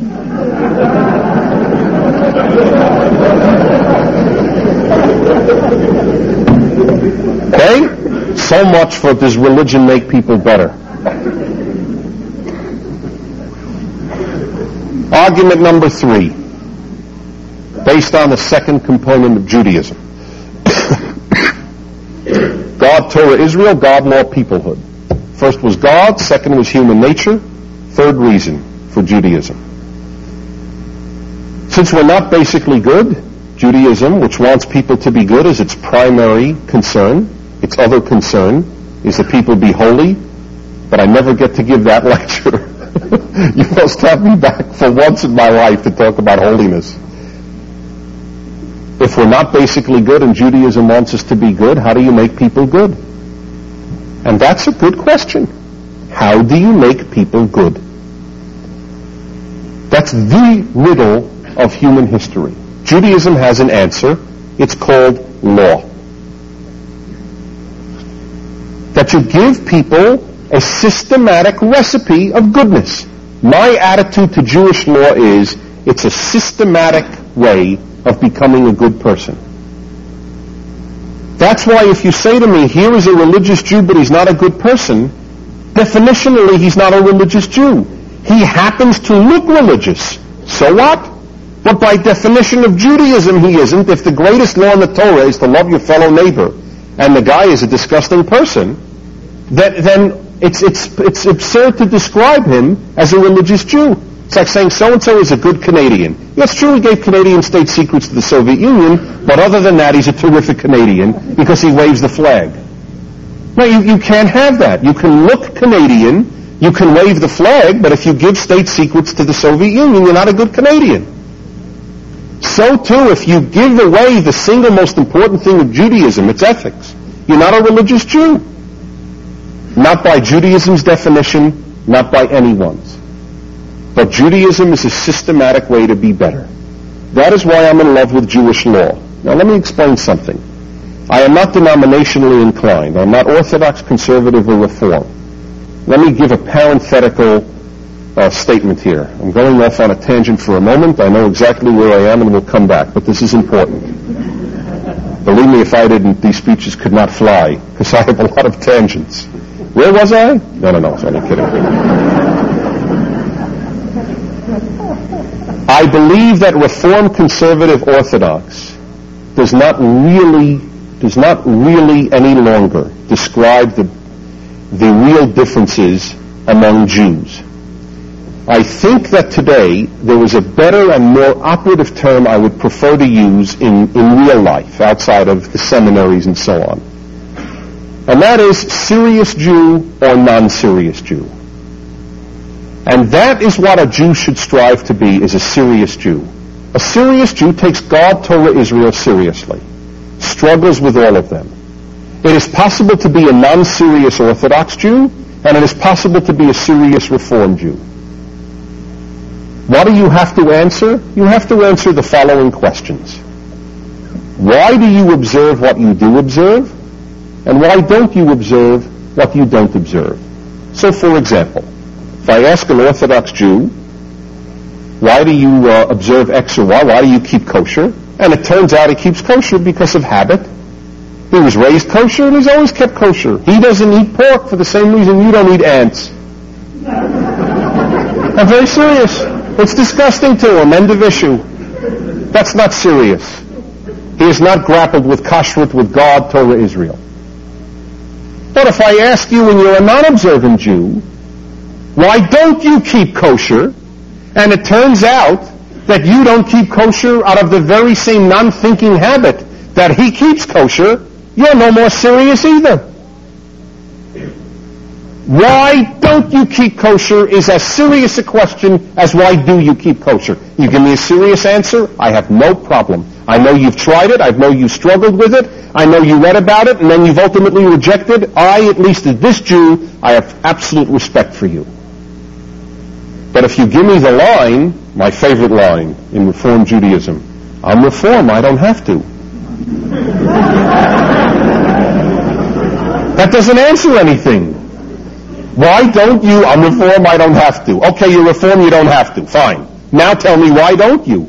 [SPEAKER 2] Okay? So much for does religion make people better. Argument number three, based on the second component of Judaism. God, Torah, Israel, God, law, peoplehood. First was God, second was human nature, third reason for Judaism. Since we're not basically good, Judaism, which wants people to be good, is its primary concern. Its other concern is that people be holy, but I never get to give that lecture. You must have me back for once in my life to talk about holiness. If we're not basically good and Judaism wants us to be good, how do you make people good? And that's a good question. How do you make people good? That's the riddle of human history. Judaism has an answer. It's called law. That you give people a systematic recipe of goodness. My attitude to Jewish law is it's a systematic way of becoming a good person. That's why if you say to me, here is a religious Jew, but he's not a good person, definitionally he's not a religious Jew. He happens to look religious. So what? But by definition of Judaism, he isn't. If the greatest law in the Torah is to love your fellow neighbor, and the guy is a disgusting person, then, then it's, it's, it's absurd to describe him as a religious Jew. It's like saying so-and-so is a good Canadian. Yes, true, he gave Canadian state secrets to the Soviet Union, but other than that, he's a terrific Canadian because he waves the flag. No, you, you can't have that. You can look Canadian, you can wave the flag, but if you give state secrets to the Soviet Union, you're not a good Canadian. So, too, if you give away the single most important thing of Judaism, its ethics, you're not a religious Jew. Not by Judaism's definition, not by anyone's. But Judaism is a systematic way to be better. That is why I'm in love with Jewish law. Now let me explain something. I am not denominationally inclined. I'm not Orthodox, conservative, or Reform. Let me give a parenthetical uh, statement here. I'm going off on a tangent for a moment. I know exactly where I am and we'll come back, but this is important. Believe me, if I didn't, these speeches could not fly, because I have a lot of tangents. Where was I? No, no, no, I was only kidding. I believe that Reform, Conservative, Orthodox does not really, does not really any longer describe the, the real differences among Jews. I think that today there is a better and more operative term I would prefer to use in, in real life, outside of the seminaries and so on. And that is serious Jew or non-serious Jew. And that is what a Jew should strive to be, is a serious Jew. A serious Jew takes God, Torah, Israel seriously, struggles with all of them. It is possible to be a non-serious Orthodox Jew, and it is possible to be a serious Reform Jew. What do you have to answer? You have to answer the following questions. Why do you observe what you do observe? And why don't you observe what you don't observe? So, for example, if I ask an Orthodox Jew, why do you uh, observe X or Y? Why do you keep kosher? And it turns out he keeps kosher because of habit. He was raised kosher and he's always kept kosher. He doesn't eat pork for the same reason you don't eat ants. I'm very serious. It's disgusting to him. End of issue. That's not serious. He has not grappled with kashrut, with God, Torah, Israel. But if I ask you when you're a non-observant Jew, why don't you keep kosher? And it turns out that you don't keep kosher out of the very same non-thinking habit that he keeps kosher, you're no more serious either. Why don't you keep kosher is as serious a question as why do you keep kosher. You give me a serious answer, I have no problem. I know you've tried it, I know you struggled with it, I know you read about it, and then you've ultimately rejected. I, at least as this Jew, I have absolute respect for you. But if you give me the line, my favorite line in Reform Judaism, I'm Reform, I don't have to. That doesn't answer anything. Why don't you? I'm Reform, I don't have to. Okay, you're Reform, you don't have to. Fine. Now tell me, why don't you?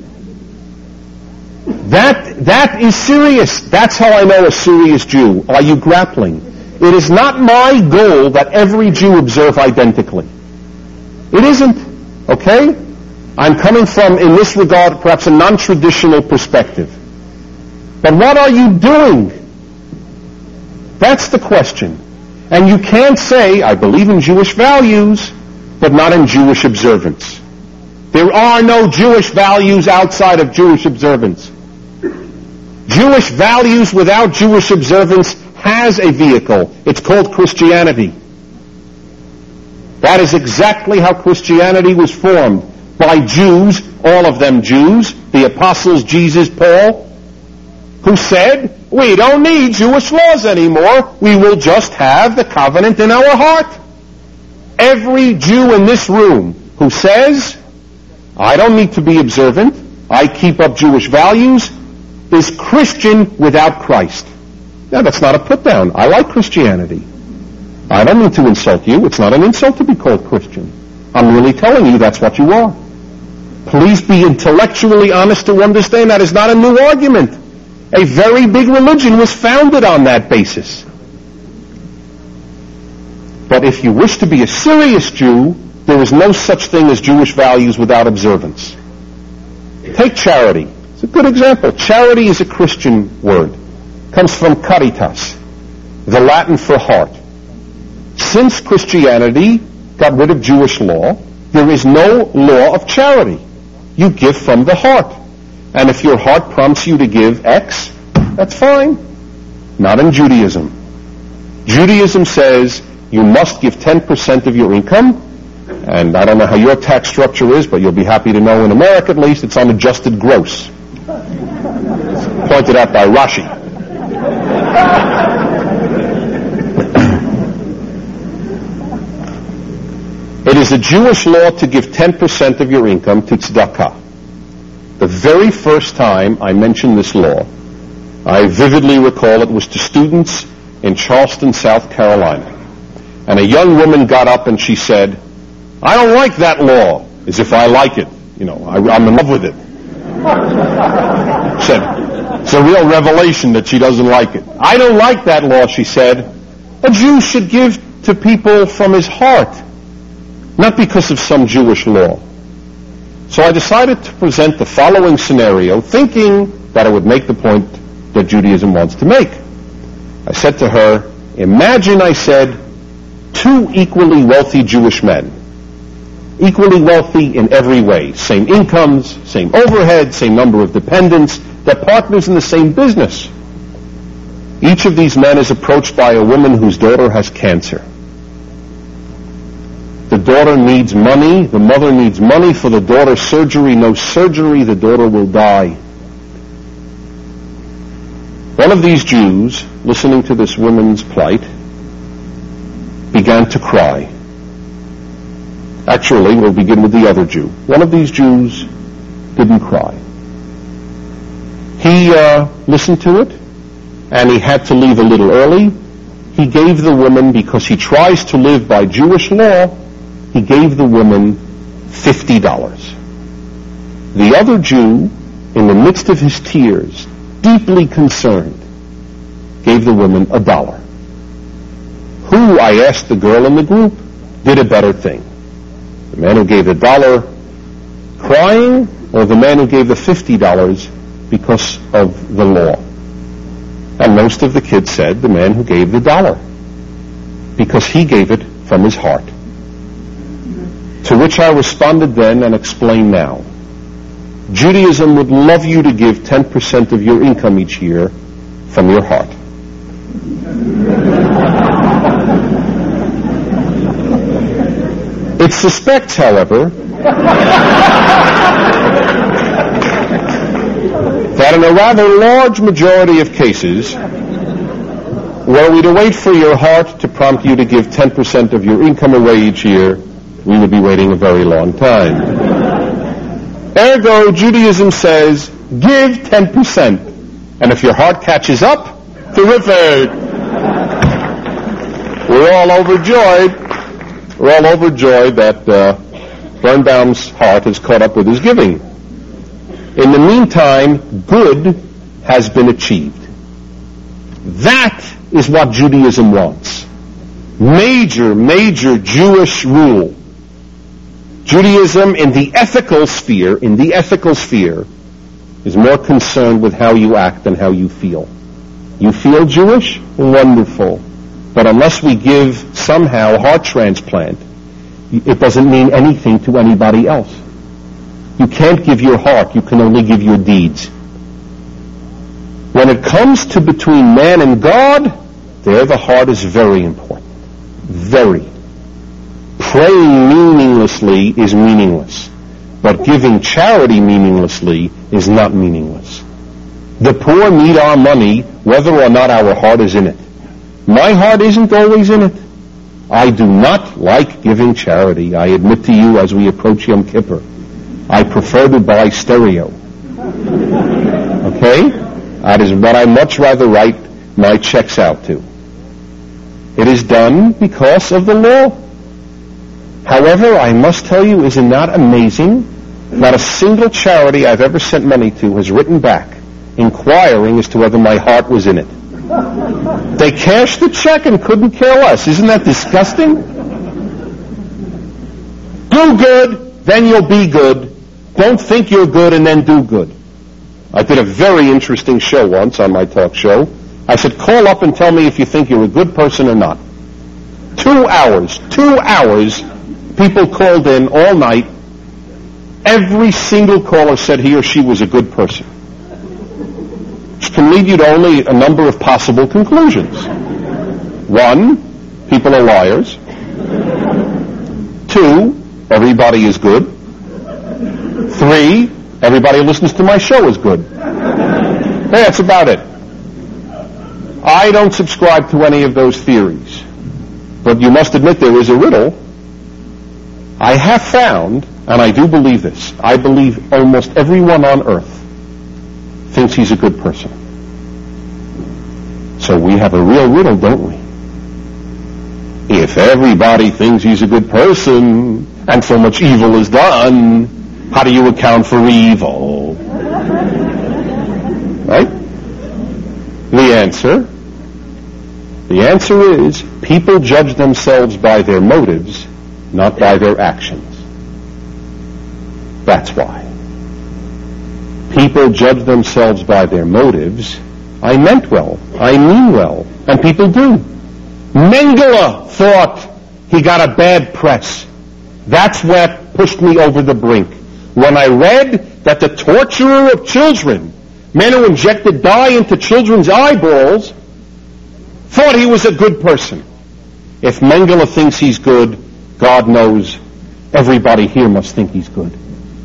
[SPEAKER 2] That, that is serious. That's how I know a serious Jew. Are you grappling? It is not my goal that every Jew observe identically. It isn't. Okay? I'm coming from, in this regard, perhaps a non-traditional perspective. But what are you doing? That's the question. And you can't say, I believe in Jewish values, but not in Jewish observance. There are no Jewish values outside of Jewish observance. Jewish values without Jewish observance has a vehicle. It's called Christianity. That is exactly how Christianity was formed. By Jews, all of them Jews, the apostles, Jesus, Paul, who said, we don't need Jewish laws anymore. We will just have the covenant in our heart. Every Jew in this room who says, I don't need to be observant, I keep up Jewish values, is Christian without Christ. Now, that's not a put-down. I like Christianity. I don't mean to insult you. It's not an insult to be called Christian. I'm really telling you that's what you are. Please be intellectually honest to understand that is not a new argument. A very big religion was founded on that basis. But if you wish to be a serious Jew, there is no such thing as Jewish values without observance. Take charity. It's a good example. Charity is a Christian word. It comes from caritas, the Latin for heart. Since Christianity got rid of Jewish law, there is no law of charity. You give from the heart. And if your heart prompts you to give X, that's fine. Not in Judaism. Judaism says you must give ten percent of your income, and I don't know how your tax structure is, but you'll be happy to know in America at least it's unadjusted gross. It's pointed out by Rashi. It is a Jewish law to give ten percent of your income to tzedakah. The very first time I mentioned this law, I vividly recall it was to students in Charleston, South Carolina. And a young woman got up and she said, I don't like that law, as if I like it. You know, I, I'm in love with it. Said, it's a real revelation that she doesn't like it. I don't like that law, she said. A Jew should give to people from his heart, not because of some Jewish law. So I decided to present the following scenario, thinking that it would make the point that Judaism wants to make. I said to her, imagine, I said, two equally wealthy Jewish men. Equally wealthy in every way. Same incomes, same overhead, same number of dependents. They're partners in the same business. Each of these men is approached by a woman whose daughter has cancer. The daughter needs money. The mother needs money for the daughter's surgery. No surgery, the daughter will die. One of these Jews, listening to this woman's plight, began to cry. Actually, we'll begin with the other Jew. One of these Jews didn't cry. He uh, listened to it, and he had to leave a little early. He gave the woman, because he tries to live by Jewish law, he gave the woman fifty dollars. The other Jew, in the midst of his tears, deeply concerned, gave the woman a dollar. Who, I asked the girl in the group, did a better thing? The man who gave the dollar crying, or the man who gave the fifty dollars because of the law? And most of the kids said the man who gave the dollar, because he gave it from his heart. To which I responded then and explain now. Judaism would love you to give ten percent of your income each year from your heart. It suspects, however, that in a rather large majority of cases, were we to wait for your heart to prompt you to give ten percent of your income away each year, we would be waiting a very long time. Ergo, Judaism says, give ten percent. And if your heart catches up, terrific. We're all overjoyed. We're all overjoyed that uh, Birnbaum's heart has caught up with his giving. In the meantime, good has been achieved. That is what Judaism wants. Major, major Jewish rule. Judaism in the ethical sphere, in the ethical sphere, is more concerned with how you act than how you feel. You feel Jewish? Wonderful. But unless we give somehow heart transplant, it doesn't mean anything to anybody else. You can't give your heart, you can only give your deeds. When it comes to between man and God, there the heart is very important. Very. Praying meaninglessly is meaningless, but giving charity meaninglessly is not meaningless. The poor need our money whether or not our heart is in it. My heart isn't always in it. I do not like giving charity. I admit to you as we approach Yom Kippur, I prefer to buy stereo. Okay? That is what I much rather write my checks out to. It is done because of the law. However, I must tell you, is it not amazing? Not a single charity I've ever sent money to has written back inquiring as to whether my heart was in it. They cashed the check and couldn't care less. Isn't that disgusting? Do good, then you'll be good. Don't think you're good and then do good. I did a very interesting show once on my talk show. I said, call up and tell me if you think you're a good person or not. Two hours, two hours, people called in all night. Every single caller said he or she was a good person. Which can lead you to only a number of possible conclusions. One, people are liars. Two, everybody is good. Three, everybody who listens to my show is good. Hey, that's about it. I don't subscribe to any of those theories. But you must admit there is a riddle. I have found, and I do believe this, I believe almost everyone on earth thinks he's a good person. So we have a real riddle, don't we? If everybody thinks he's a good person, and so much evil is done, how do you account for evil? Right? The answer, the answer is, people judge themselves by their motives, not by their actions. That's why. People judge themselves by their motives. I meant well. I mean well. And people do. Mengele thought he got a bad press. That's what pushed me over the brink. When I read that the torturer of children, men who injected dye into children's eyeballs, thought he was a good person. If Mengele thinks he's good, God knows everybody here must think he's good.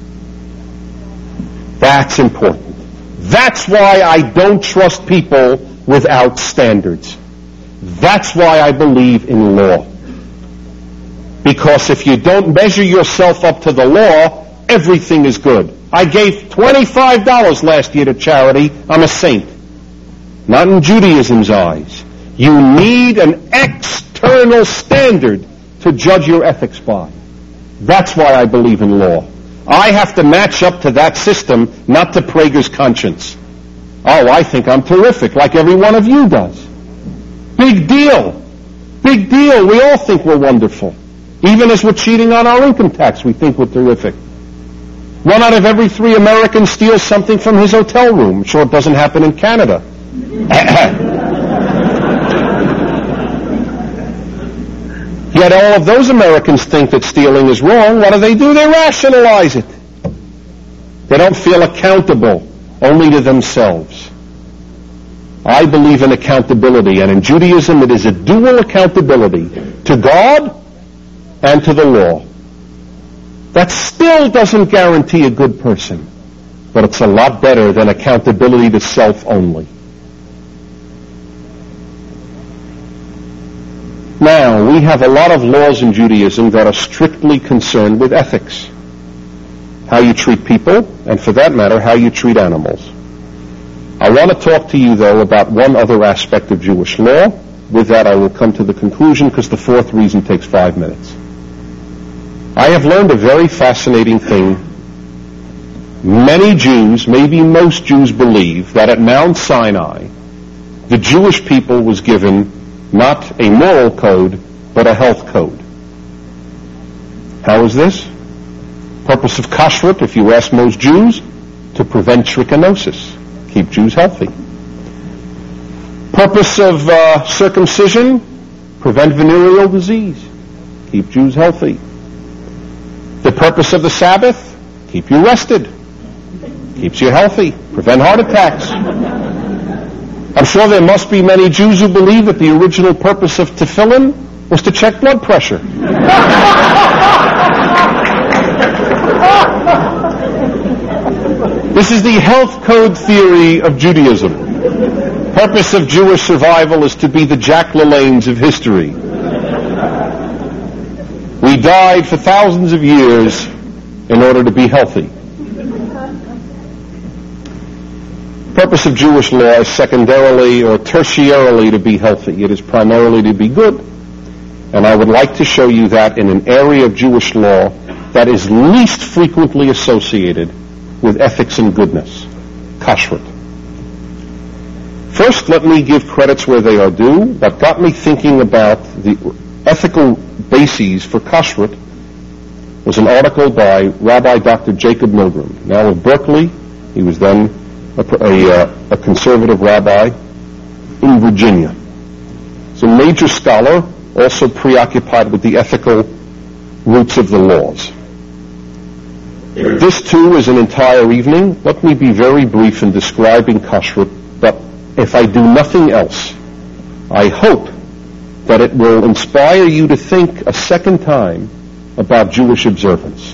[SPEAKER 2] That's important. That's why I don't trust people without standards. That's why I believe in law. Because if you don't measure yourself up to the law, everything is good. I gave twenty-five dollars last year to charity. I'm a saint. Not in Judaism's eyes. You need an external standard to judge your ethics by. That's why I believe in law. I have to match up to that system, not to Prager's conscience. Oh, I think I'm terrific, like every one of you does. Big deal. Big deal. We all think we're wonderful. Even as we're cheating on our income tax, we think we're terrific. One out of every three Americans steals something from his hotel room. Sure, it doesn't happen in Canada. Yet all of those Americans think that stealing is wrong. What do they do? They rationalize it. They don't feel accountable, only to themselves. I believe in accountability, and in Judaism it is a dual accountability to God and to the law. That still doesn't guarantee a good person, but it's a lot better than accountability to self only. Now, we have a lot of laws in Judaism that are strictly concerned with ethics. How you treat people, and for that matter, how you treat animals. I want to talk to you, though, about one other aspect of Jewish law. With that, I will come to the conclusion, because the fourth reason takes five minutes. I have learned a very fascinating thing. Many Jews, maybe most Jews, believe that at Mount Sinai, the Jewish people was given not a moral code, but a health code. How is this? Purpose of kashrut, if you ask most Jews, to prevent trichinosis, keep Jews healthy. Purpose of uh, circumcision, prevent venereal disease, keep Jews healthy. The purpose of the Sabbath, keep you rested, keeps you healthy, prevent heart attacks. I'm sure there must be many Jews who believe that the original purpose of tefillin was to check blood pressure. This is the health code theory of Judaism. Purpose of Jewish survival is to be the Jack LaLannes of history. We died for thousands of years in order to be healthy. Purpose of Jewish law is secondarily or tertiarily to be healthy. It is primarily to be good. And I would like to show you that in an area of Jewish law that is least frequently associated with ethics and goodness, kashrut. First, let me give credits where they are due. What got me thinking about the ethical bases for kashrut was an article by Rabbi Doctor Jacob Milgram, now of Berkeley. He was then a, a, uh, a conservative rabbi in Virginia. He's a major scholar, also preoccupied with the ethical roots of the laws. This, too, is an entire evening. Let me be very brief in describing kashrut, but if I do nothing else, I hope that it will inspire you to think a second time about Jewish observance.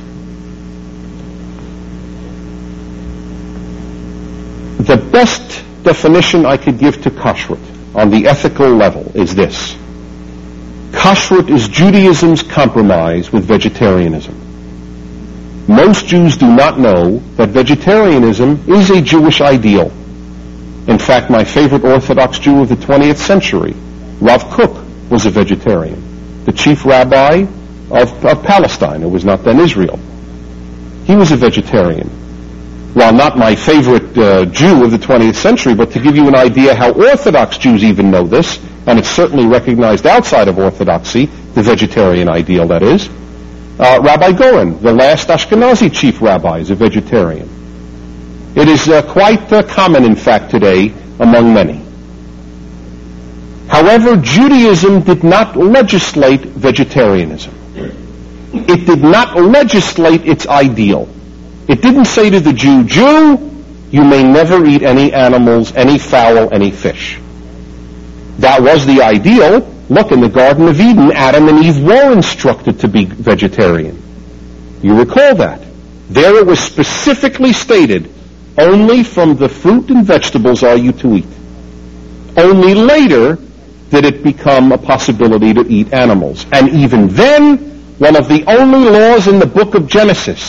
[SPEAKER 2] The best definition I could give to kashrut on the ethical level is this. Kashrut is Judaism's compromise with vegetarianism. Most Jews do not know that vegetarianism is a Jewish ideal. In fact, my favorite Orthodox Jew of the twentieth century, Rav Kook, was a vegetarian, the chief rabbi of, of Palestine. It was not then Israel. He was a vegetarian. While not my favorite uh, Jew of the twentieth century, but to give you an idea how Orthodox Jews even know this, and it's certainly recognized outside of Orthodoxy, the vegetarian ideal, that is, uh, Rabbi Goren, the last Ashkenazi chief rabbi, is a vegetarian. It is uh, quite uh, common, in fact, today among many. However, Judaism did not legislate vegetarianism. It did not legislate its ideal. It didn't say to the Jew, Jew, you may never eat any animals, any fowl, any fish. That was the ideal. Look, in the Garden of Eden, Adam and Eve were instructed to be vegetarian. You recall that. There it was specifically stated, only from the fruit and vegetables are you to eat. Only later did it become a possibility to eat animals. And even then, one of the only laws in the book of Genesis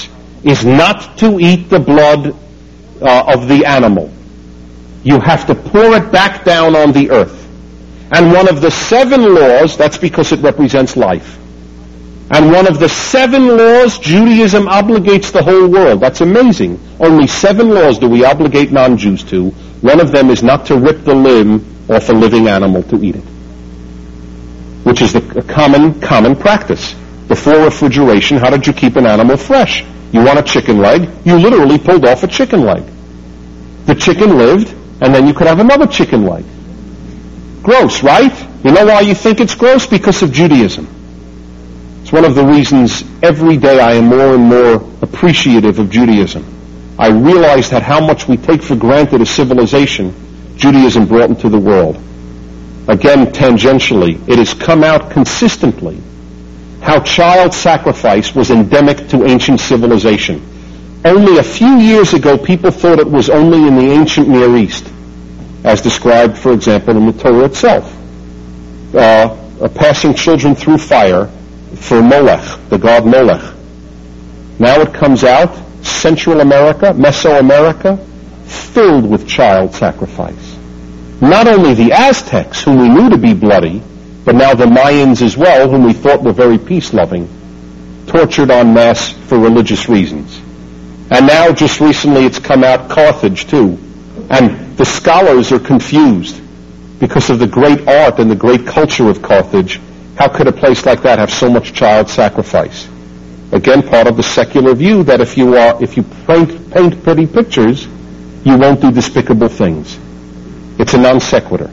[SPEAKER 2] is not to eat the blood uh, of the animal. You have to pour it back down on the earth. And one of the seven laws, that's because it represents life. And one of the seven laws Judaism obligates the whole world. That's amazing. Only seven laws do we obligate non-Jews to. One of them is not to rip the limb off a living animal to eat it, which is the common, common practice. Before refrigeration, how did you keep an animal fresh? You want a chicken leg, you literally pulled off a chicken leg. The chicken lived, and then you could have another chicken leg. Gross, right? You know why you think it's gross? Because of Judaism. It's one of the reasons every day I am more and more appreciative of Judaism. I realize that how much we take for granted a civilization Judaism brought into the world. Again, tangentially, it has come out consistently how child sacrifice was endemic to ancient civilization. Only a few years ago, people thought it was only in the ancient Near East, as described, for example, in the Torah itself. Uh, uh, passing children through fire for Molech, the god Molech. Now it comes out, Central America, Mesoamerica, filled with child sacrifice. Not only the Aztecs, whom we knew to be bloody, but now the Mayans as well, whom we thought were very peace-loving, tortured en masse for religious reasons. And now, just recently, it's come out Carthage, too. And the scholars are confused because of the great art and the great culture of Carthage. How could a place like that have so much child sacrifice? Again, part of the secular view that if you are, if you paint, paint pretty pictures, you won't do despicable things. It's a non sequitur.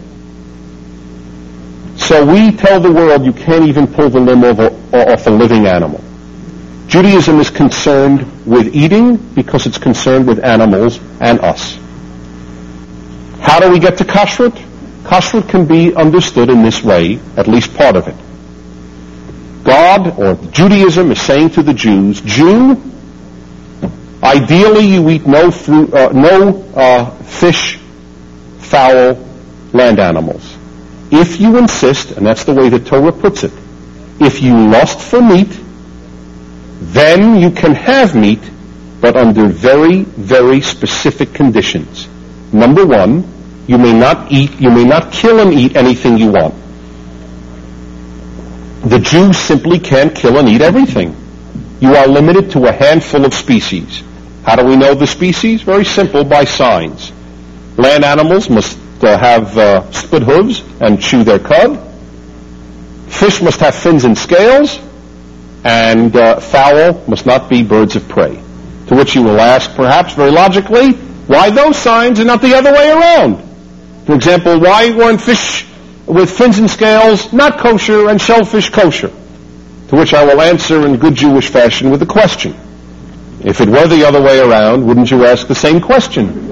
[SPEAKER 2] So we tell the world you can't even pull the limb off a, off a living animal. Judaism is concerned with eating because it's concerned with animals and us. How do we get to kashrut? Kashrut can be understood in this way, at least part of it. God, or Judaism, is saying to the Jews, Jew, ideally you eat no fruit, uh, no uh, fish, fowl, land animals. If you insist, and that's the way the Torah puts it, if you lust for meat, then you can have meat, but under very, very specific conditions. Number one, you may not eat, you may not kill and eat anything you want. The Jews simply can't kill and eat everything. You are limited to a handful of species. How do we know the species? Very simple, by signs. Land animals must uh, have uh, split hooves and chew their cud. Fish must have fins and scales. And uh, fowl must not be birds of prey. To which you will ask, perhaps very logically, why those signs and not the other way around? For example, why weren't fish with fins and scales not kosher and shellfish kosher? To which I will answer in good Jewish fashion with a question. If it were the other way around, wouldn't you ask the same question?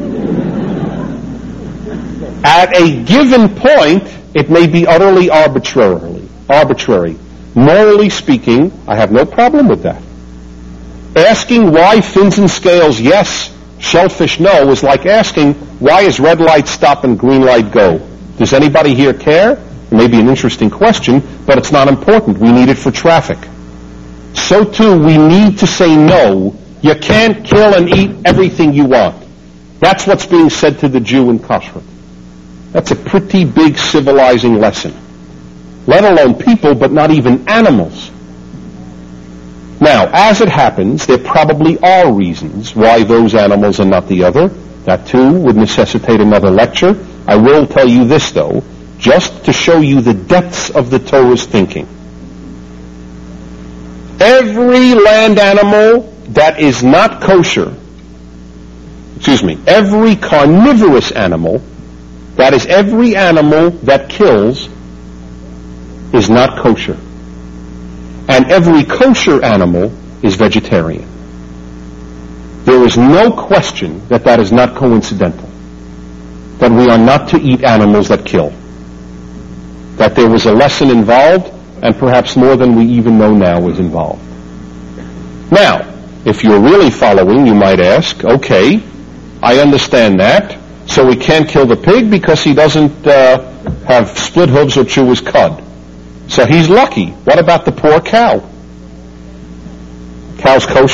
[SPEAKER 2] At a given point, it may be utterly arbitrarily, arbitrary. Morally speaking, I have no problem with that. Asking why fins and scales yes, shellfish no, is like asking why is red light stop and green light go. Does anybody here care? It may be an interesting question, but it's not important. We need it for traffic. So too, we need to say no. You can't kill and eat everything you want. That's what's being said to the Jew in kashrut. That's a pretty big civilizing lesson. Let alone people, but not even animals. Now, as it happens, there probably are reasons why those animals and not the other. That, too, would necessitate another lecture. I will tell you this, though, just to show you the depths of the Torah's thinking. Every land animal that is not kosher, excuse me, every carnivorous animal, that is every animal that kills, is not kosher. And every kosher animal is vegetarian. There is no question that that is not coincidental. That we are not to eat animals that kill. That there was a lesson involved, and perhaps more than we even know now is involved. Now, if you're really following, you might ask, okay, I understand that, so we can't kill the pig because he doesn't uh, have split hooves or chew his cud. So he's lucky. What about the poor cow? Cow's kosher?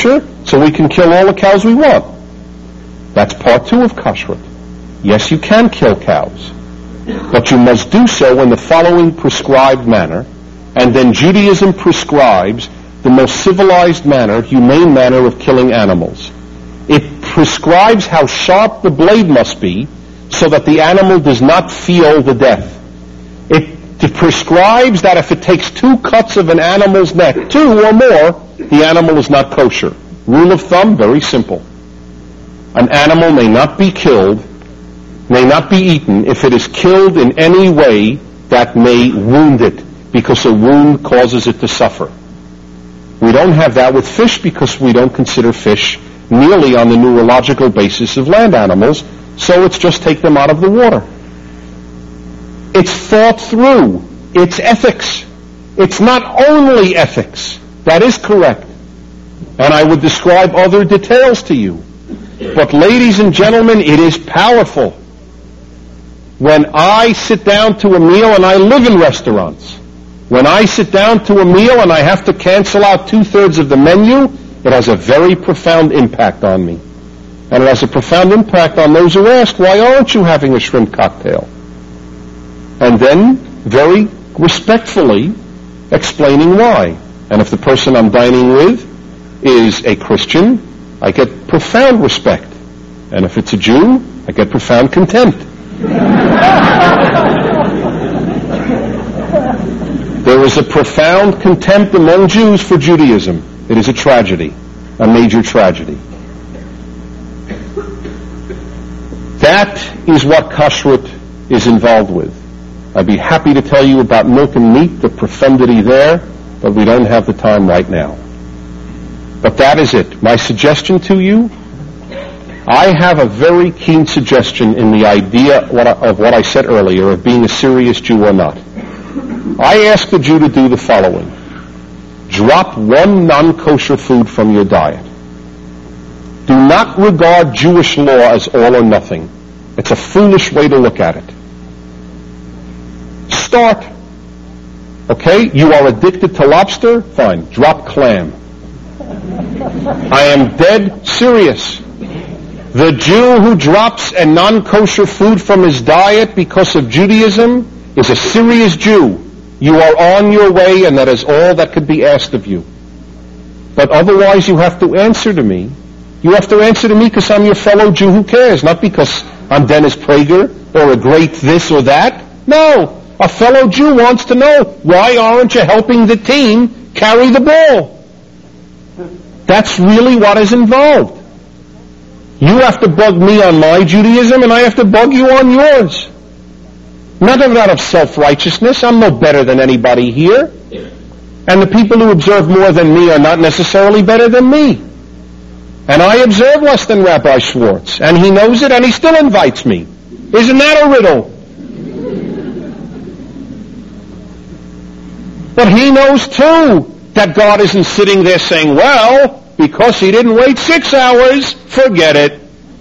[SPEAKER 2] so we can kill all the cows we want. That's part two of kashrut. Yes, you can kill cows, but you must do so in the following prescribed manner, and then Judaism prescribes the most civilized manner, humane manner of killing animals. It prescribes how sharp the blade must be so that the animal does not feel the death. It It prescribes that if it takes two cuts of an animal's neck, two or more, the animal is not kosher. Rule of thumb, very simple. An animal may not be killed, may not be eaten, if it is killed in any way that may wound it, because a wound causes it to suffer. We don't have that with fish because we don't consider fish merely on the neurological basis of land animals, so it's just take them out of the water. It's thought through. It's ethics. It's not only ethics. That is correct. And I would describe other details to you. But ladies and gentlemen, it is powerful. When I sit down to a meal, and I live in restaurants, when I sit down to a meal and I have to cancel out two-thirds of the menu, it has a very profound impact on me. And it has a profound impact on those who ask, why aren't you having a shrimp cocktail? And then, very respectfully, explaining why. And if the person I'm dining with is a Christian, I get profound respect. And if it's a Jew, I get profound contempt. There is a profound contempt among Jews for Judaism. It is a tragedy, a major tragedy. That is what kashrut is involved with. I'd be happy to tell you about milk and meat, the profundity there, but we don't have the time right now. But that is it. My suggestion to you, I have a very keen suggestion in the idea of what I said earlier, of being a serious Jew or not. I ask the Jew to do the following. Drop one non-kosher food from your diet. Do not regard Jewish law as all or nothing. It's a foolish way to look at it. Start. Okay? You are addicted to lobster? Fine. Drop clam. I am dead serious. The Jew who drops a non-kosher food from his diet because of Judaism is a serious Jew. You are on your way, and that is all that could be asked of you. But otherwise you have to answer to me. You have to answer to me because I'm your fellow Jew who cares, not because I'm Dennis Prager or a great this or that. No. A fellow Jew wants to know, why aren't you helping the team carry the ball? That's really what is involved. You have to bug me on my Judaism, and I have to bug you on yours. None of that of self-righteousness. I'm no better than anybody here. And the people who observe more than me are not necessarily better than me. And I observe less than Rabbi Schwartz, and he knows it, and he still invites me. Isn't that a riddle? But he knows, too, that God isn't sitting there saying, well, because he didn't wait six hours, forget it.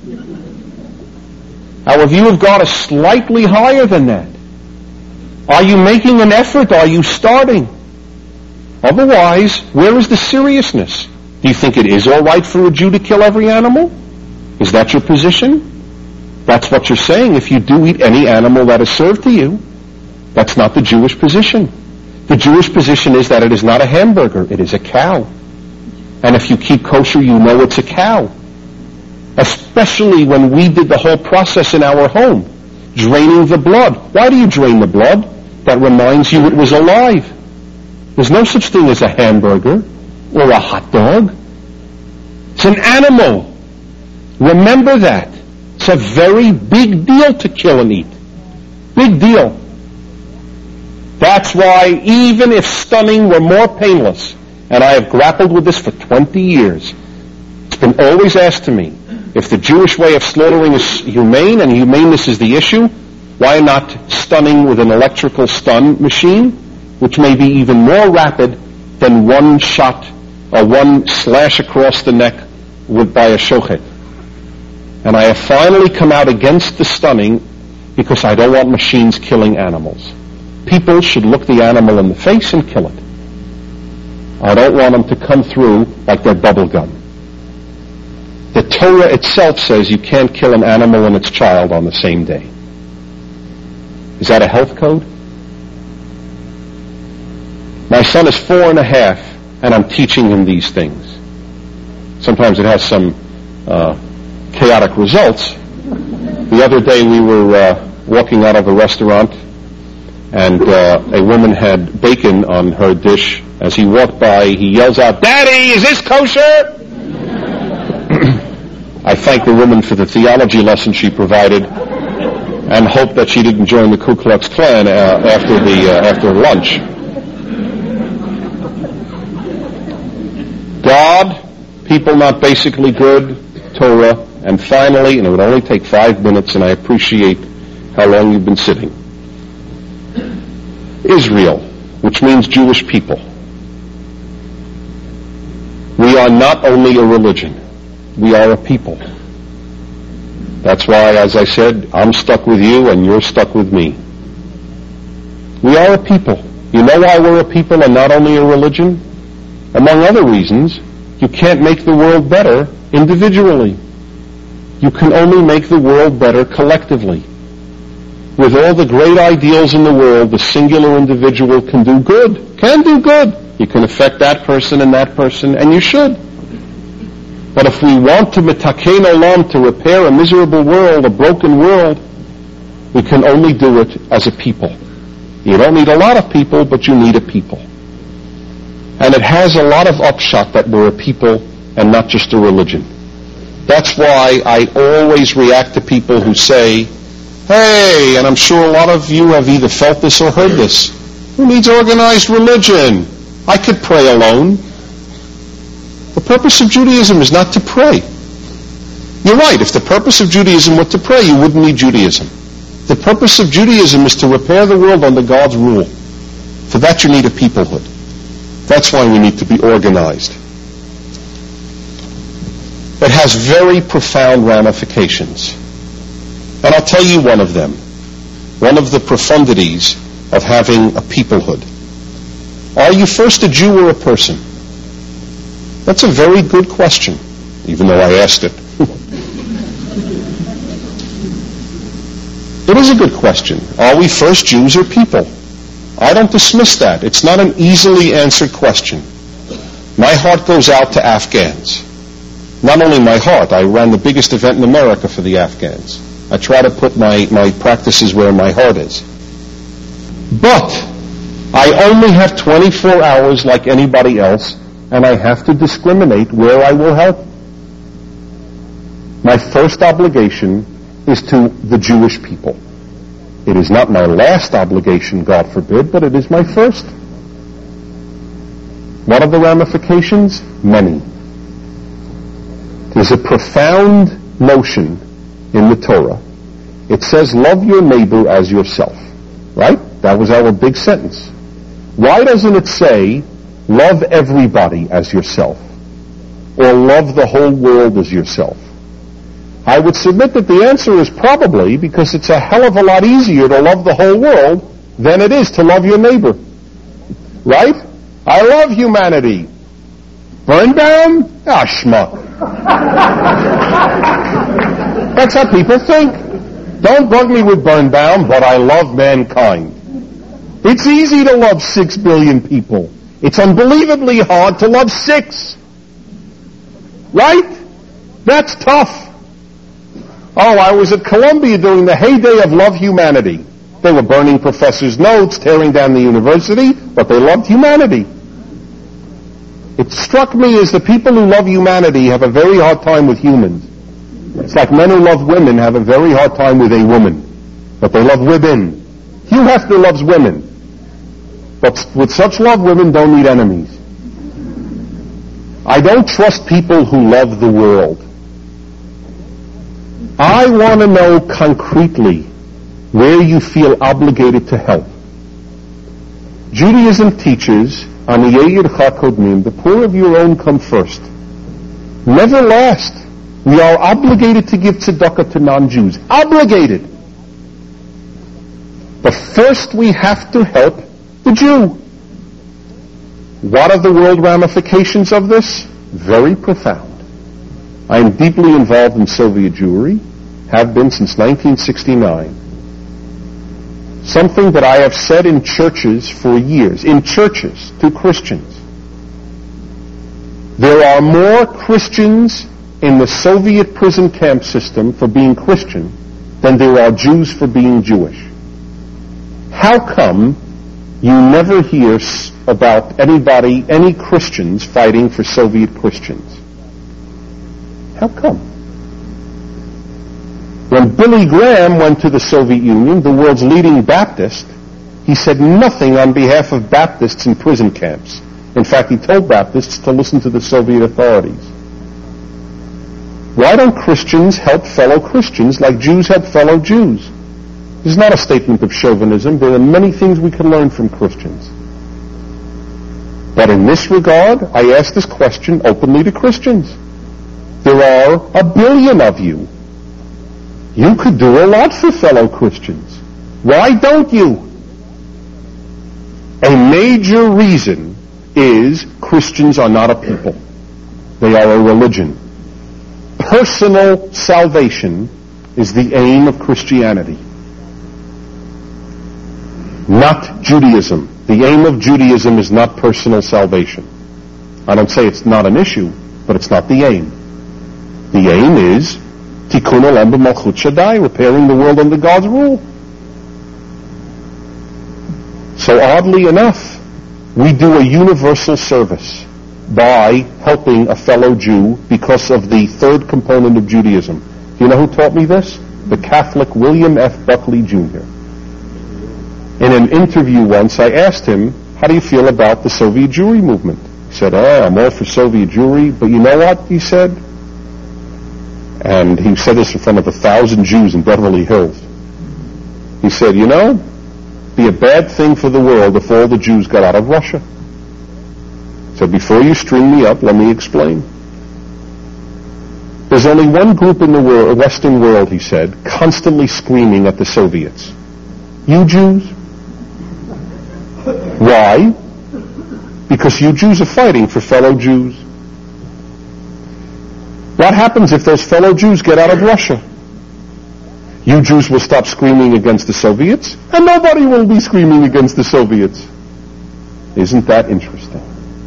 [SPEAKER 2] Our view of God is slightly higher than that. Are you making an effort? Are you starting? Otherwise, where is the seriousness? Do you think it is all right for a Jew to kill every animal? Is that your position? That's what you're saying. If you do eat any animal that is served to you, that's not the Jewish position. The Jewish position is that it is not a hamburger, it is a cow. And if you keep kosher, you know it's a cow. Especially when we did the whole process in our home, draining the blood. Why do you drain the blood? That reminds you it was alive. There's no such thing as a hamburger or a hot dog. It's an animal. Remember that. It's a very big deal to kill and eat. Big deal. That's why even if stunning were more painless, and I have grappled with this for twenty years, it's been always asked to me, if the Jewish way of slaughtering is humane and humaneness is the issue, why not stunning with an electrical stun machine, which may be even more rapid than one shot or one slash across the neck with by a shochet. And I have finally come out against the stunning because I don't want machines killing animals. People should look the animal in the face and kill it. I don't want them to come through like they're bubble gum. The Torah itself says you can't kill an animal and its child on the same day. Is that a health code? My son is four and a half, and I'm teaching him these things. Sometimes it has some uh, chaotic results. The other day we were uh, walking out of a restaurant, and uh, a woman had bacon on her dish. As he walked by, he yells out, "Daddy, is this kosher?" I thank the woman for the theology lesson she provided, and hope that she didn't join the Ku Klux Klan uh, after the uh, after lunch. God, people not basically good, Torah, and finally, and it would only take five minutes, and I appreciate how long you've been sitting, Israel, which means Jewish people. We are not only a religion, we are a people. That's why, as I said, I'm stuck with you and you're stuck with me. We are a people. You know why we're a people and not only a religion? Among other reasons, you can't make the world better individually. You can only make the world better collectively. With all the great ideals in the world, the singular individual can do good, can do good. You can affect that person and that person, and you should. But if we want to mitaken olam, to repair a miserable world, a broken world, we can only do it as a people. You don't need a lot of people, but you need a people. And it has a lot of upshot that we're a people and not just a religion. That's why I always react to people who say, hey, and I'm sure a lot of you have either felt this or heard this, who needs organized religion? I could pray alone. The purpose of Judaism is not to pray. You're right, if the purpose of Judaism were to pray, you wouldn't need Judaism. The purpose of Judaism is to repair the world under God's rule. For that you need a peoplehood. That's why we need to be organized. It has very profound ramifications. And I'll tell you one of them. One of the profundities of having a peoplehood. Are you first a Jew or a person? That's a very good question, even though I asked it. It is a good question. Are we first Jews or people? I don't dismiss that. It's not an easily answered question. My heart goes out to Afghans. Not only my heart, I ran the biggest event in America for the Afghans. I try to put my, my practices where my heart is. But I only have twenty-four hours like anybody else, and I have to discriminate where I will help. My first obligation is to the Jewish people. It is not my last obligation, God forbid, but it is my first. What are the ramifications? Many. There's a profound notion in the Torah. It says, love your neighbor as yourself. Right? That was our big sentence. Why doesn't it say, love everybody as yourself? Or love the whole world as yourself? I would submit that the answer is probably because it's a hell of a lot easier to love the whole world than it is to love your neighbor. Right? I love humanity. Birnbaum? Ah, schmuck. That's how people think. Don't bug me with Birnbaum, but I love mankind. It's easy to love six billion people. It's unbelievably hard to love six. Right? That's tough. Oh, I was at Columbia during the heyday of Love Humanity. They were burning professors' notes, tearing down the university, but they loved humanity. It struck me as the people who love humanity have a very hard time with humans. It's like men who love women have a very hard time with a woman, but they love women. Hugh Hefner loves women, but with such love, women don't need enemies. I don't trust people who love the world. I want to know concretely where you feel obligated to help. Judaism teaches, Aniyei Yircha Kodmim, the poor of your own come first. Never last. We are obligated to give tzedakah to non-Jews. Obligated. But first we have to help the Jew. What are the world ramifications of this? Very profound. I am deeply involved in Soviet Jewry, have been since nineteen sixty-nine. Something that I have said in churches for years, in churches to Christians. There are more Christians in the Soviet prison camp system for being Christian than there are Jews for being Jewish. How come you never hear about anybody, any Christians fighting for Soviet Christians? How come? When Billy Graham went to the Soviet Union, the world's leading Baptist, he said nothing on behalf of Baptists in prison camps. In fact, he told Baptists to listen to the Soviet authorities. Why don't Christians help fellow Christians like Jews help fellow Jews? This is not a statement of chauvinism. There are many things we can learn from Christians. But in this regard, I ask this question openly to Christians. There are a billion of you. You could do a lot for fellow Christians. Why don't you? A major reason is Christians are not a people. They are a religion. Personal salvation is the aim of Christianity, not Judaism. The aim of Judaism is not personal salvation. I don't say it's not an issue, but it's not the aim. The aim is Tikkun Olam b'Malchut Shaddai, repairing the world under God's rule. So oddly enough, we do a universal service by helping a fellow Jew because of the third component of Judaism. Do you know who taught me this? The Catholic William F. Buckley Junior In an interview once, I asked him, how do you feel about the Soviet Jewry movement? He said, oh, I'm all for Soviet Jewry, but you know what, he said? And he said this in front of a thousand Jews in Beverly Hills. He said, you know, it'd be a bad thing for the world if all the Jews got out of Russia. So before you string me up, let me explain. There's only one group in the world, Western world, he said, constantly screaming at the Soviets. You Jews? Why? Because you Jews are fighting for fellow Jews. What happens if those fellow Jews get out of Russia? You Jews will stop screaming against the Soviets, and nobody will be screaming against the Soviets. Isn't that interesting?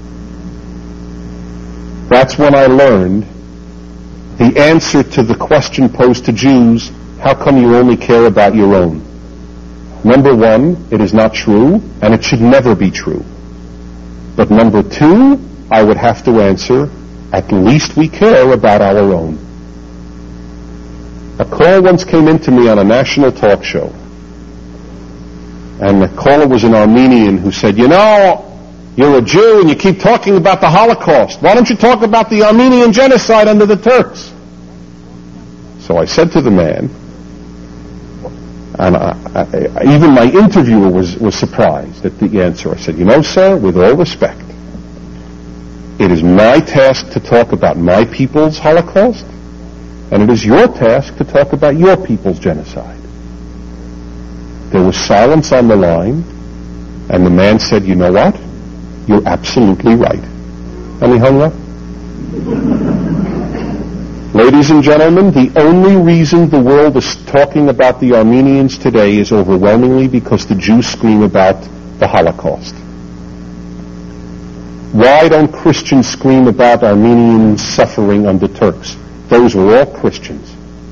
[SPEAKER 2] That's when I learned the answer to the question posed to Jews, how come you only care about your own? Number one, it is not true, and it should never be true. But number two, I would have to answer, at least we care about our own. A call once came into me on a national talk show, and the caller was an Armenian who said, you know, you're a Jew and you keep talking about the Holocaust. Why don't you talk about the Armenian genocide under the Turks? So I said to the man, and I, I, even my interviewer was, was surprised at the answer. I said, you know, sir, with all respect, it is my task to talk about my people's Holocaust, and it is your task to talk about your people's genocide. There was silence on the line, and the man said, you know what? You're absolutely right. And he hung up. Ladies and gentlemen, the only reason the world is talking about the Armenians today is overwhelmingly because the Jews scream about the Holocaust. Why don't Christians scream about Armenians suffering under Turks? Those were all Christians.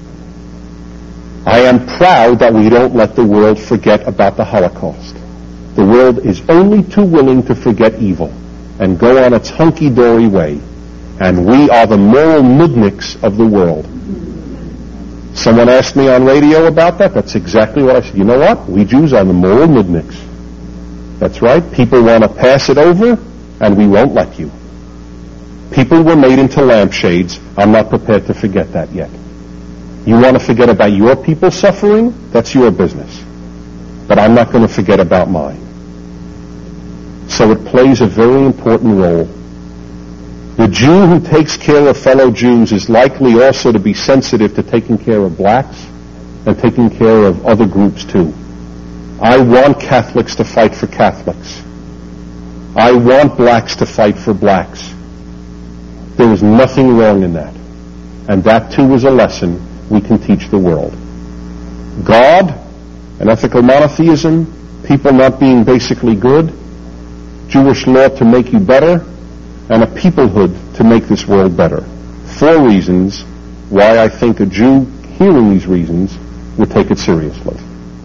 [SPEAKER 2] I am proud that we don't let the world forget about the Holocaust. The world is only too willing to forget evil and go on its hunky-dory way. And we are the moral nudniks of the world. Someone asked me on radio about that. That's exactly what I said. You know what? We Jews are the moral nudniks. That's right. People want to pass it over, and we won't let you. People were made into lampshades. I'm not prepared to forget that yet. You want to forget about your people suffering? That's your business. But I'm not going to forget about mine. So it plays a very important role. The Jew who takes care of fellow Jews is likely also to be sensitive to taking care of blacks and taking care of other groups too. I want Catholics to fight for Catholics. I want blacks to fight for blacks. There is nothing wrong in that. And that too is a lesson we can teach the world. God, an ethical monotheism, people not being basically good, Jewish law to make you better, and a peoplehood to make this world better. Four reasons why I think a Jew, hearing these reasons, would take it seriously.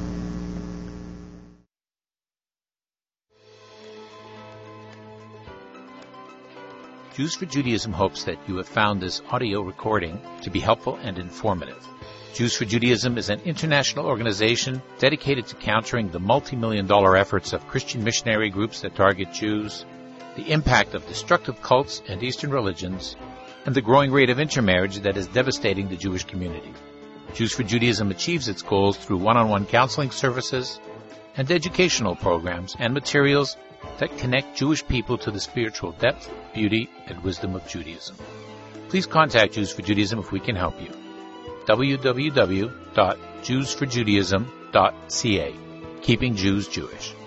[SPEAKER 1] Jews for Judaism hopes that you have found this audio recording to be helpful and informative. Jews for Judaism is an international organization dedicated to countering the multi-million dollar efforts of Christian missionary groups that target Jews, the impact of destructive cults and Eastern religions, and the growing rate of intermarriage that is devastating the Jewish community. Jews for Judaism achieves its goals through one-on-one counseling services and educational programs and materials that connect Jewish people to the spiritual depth, beauty, and wisdom of Judaism. Please contact Jews for Judaism if we can help you. w w w dot jews for judaism dot c a, Keeping Jews Jewish.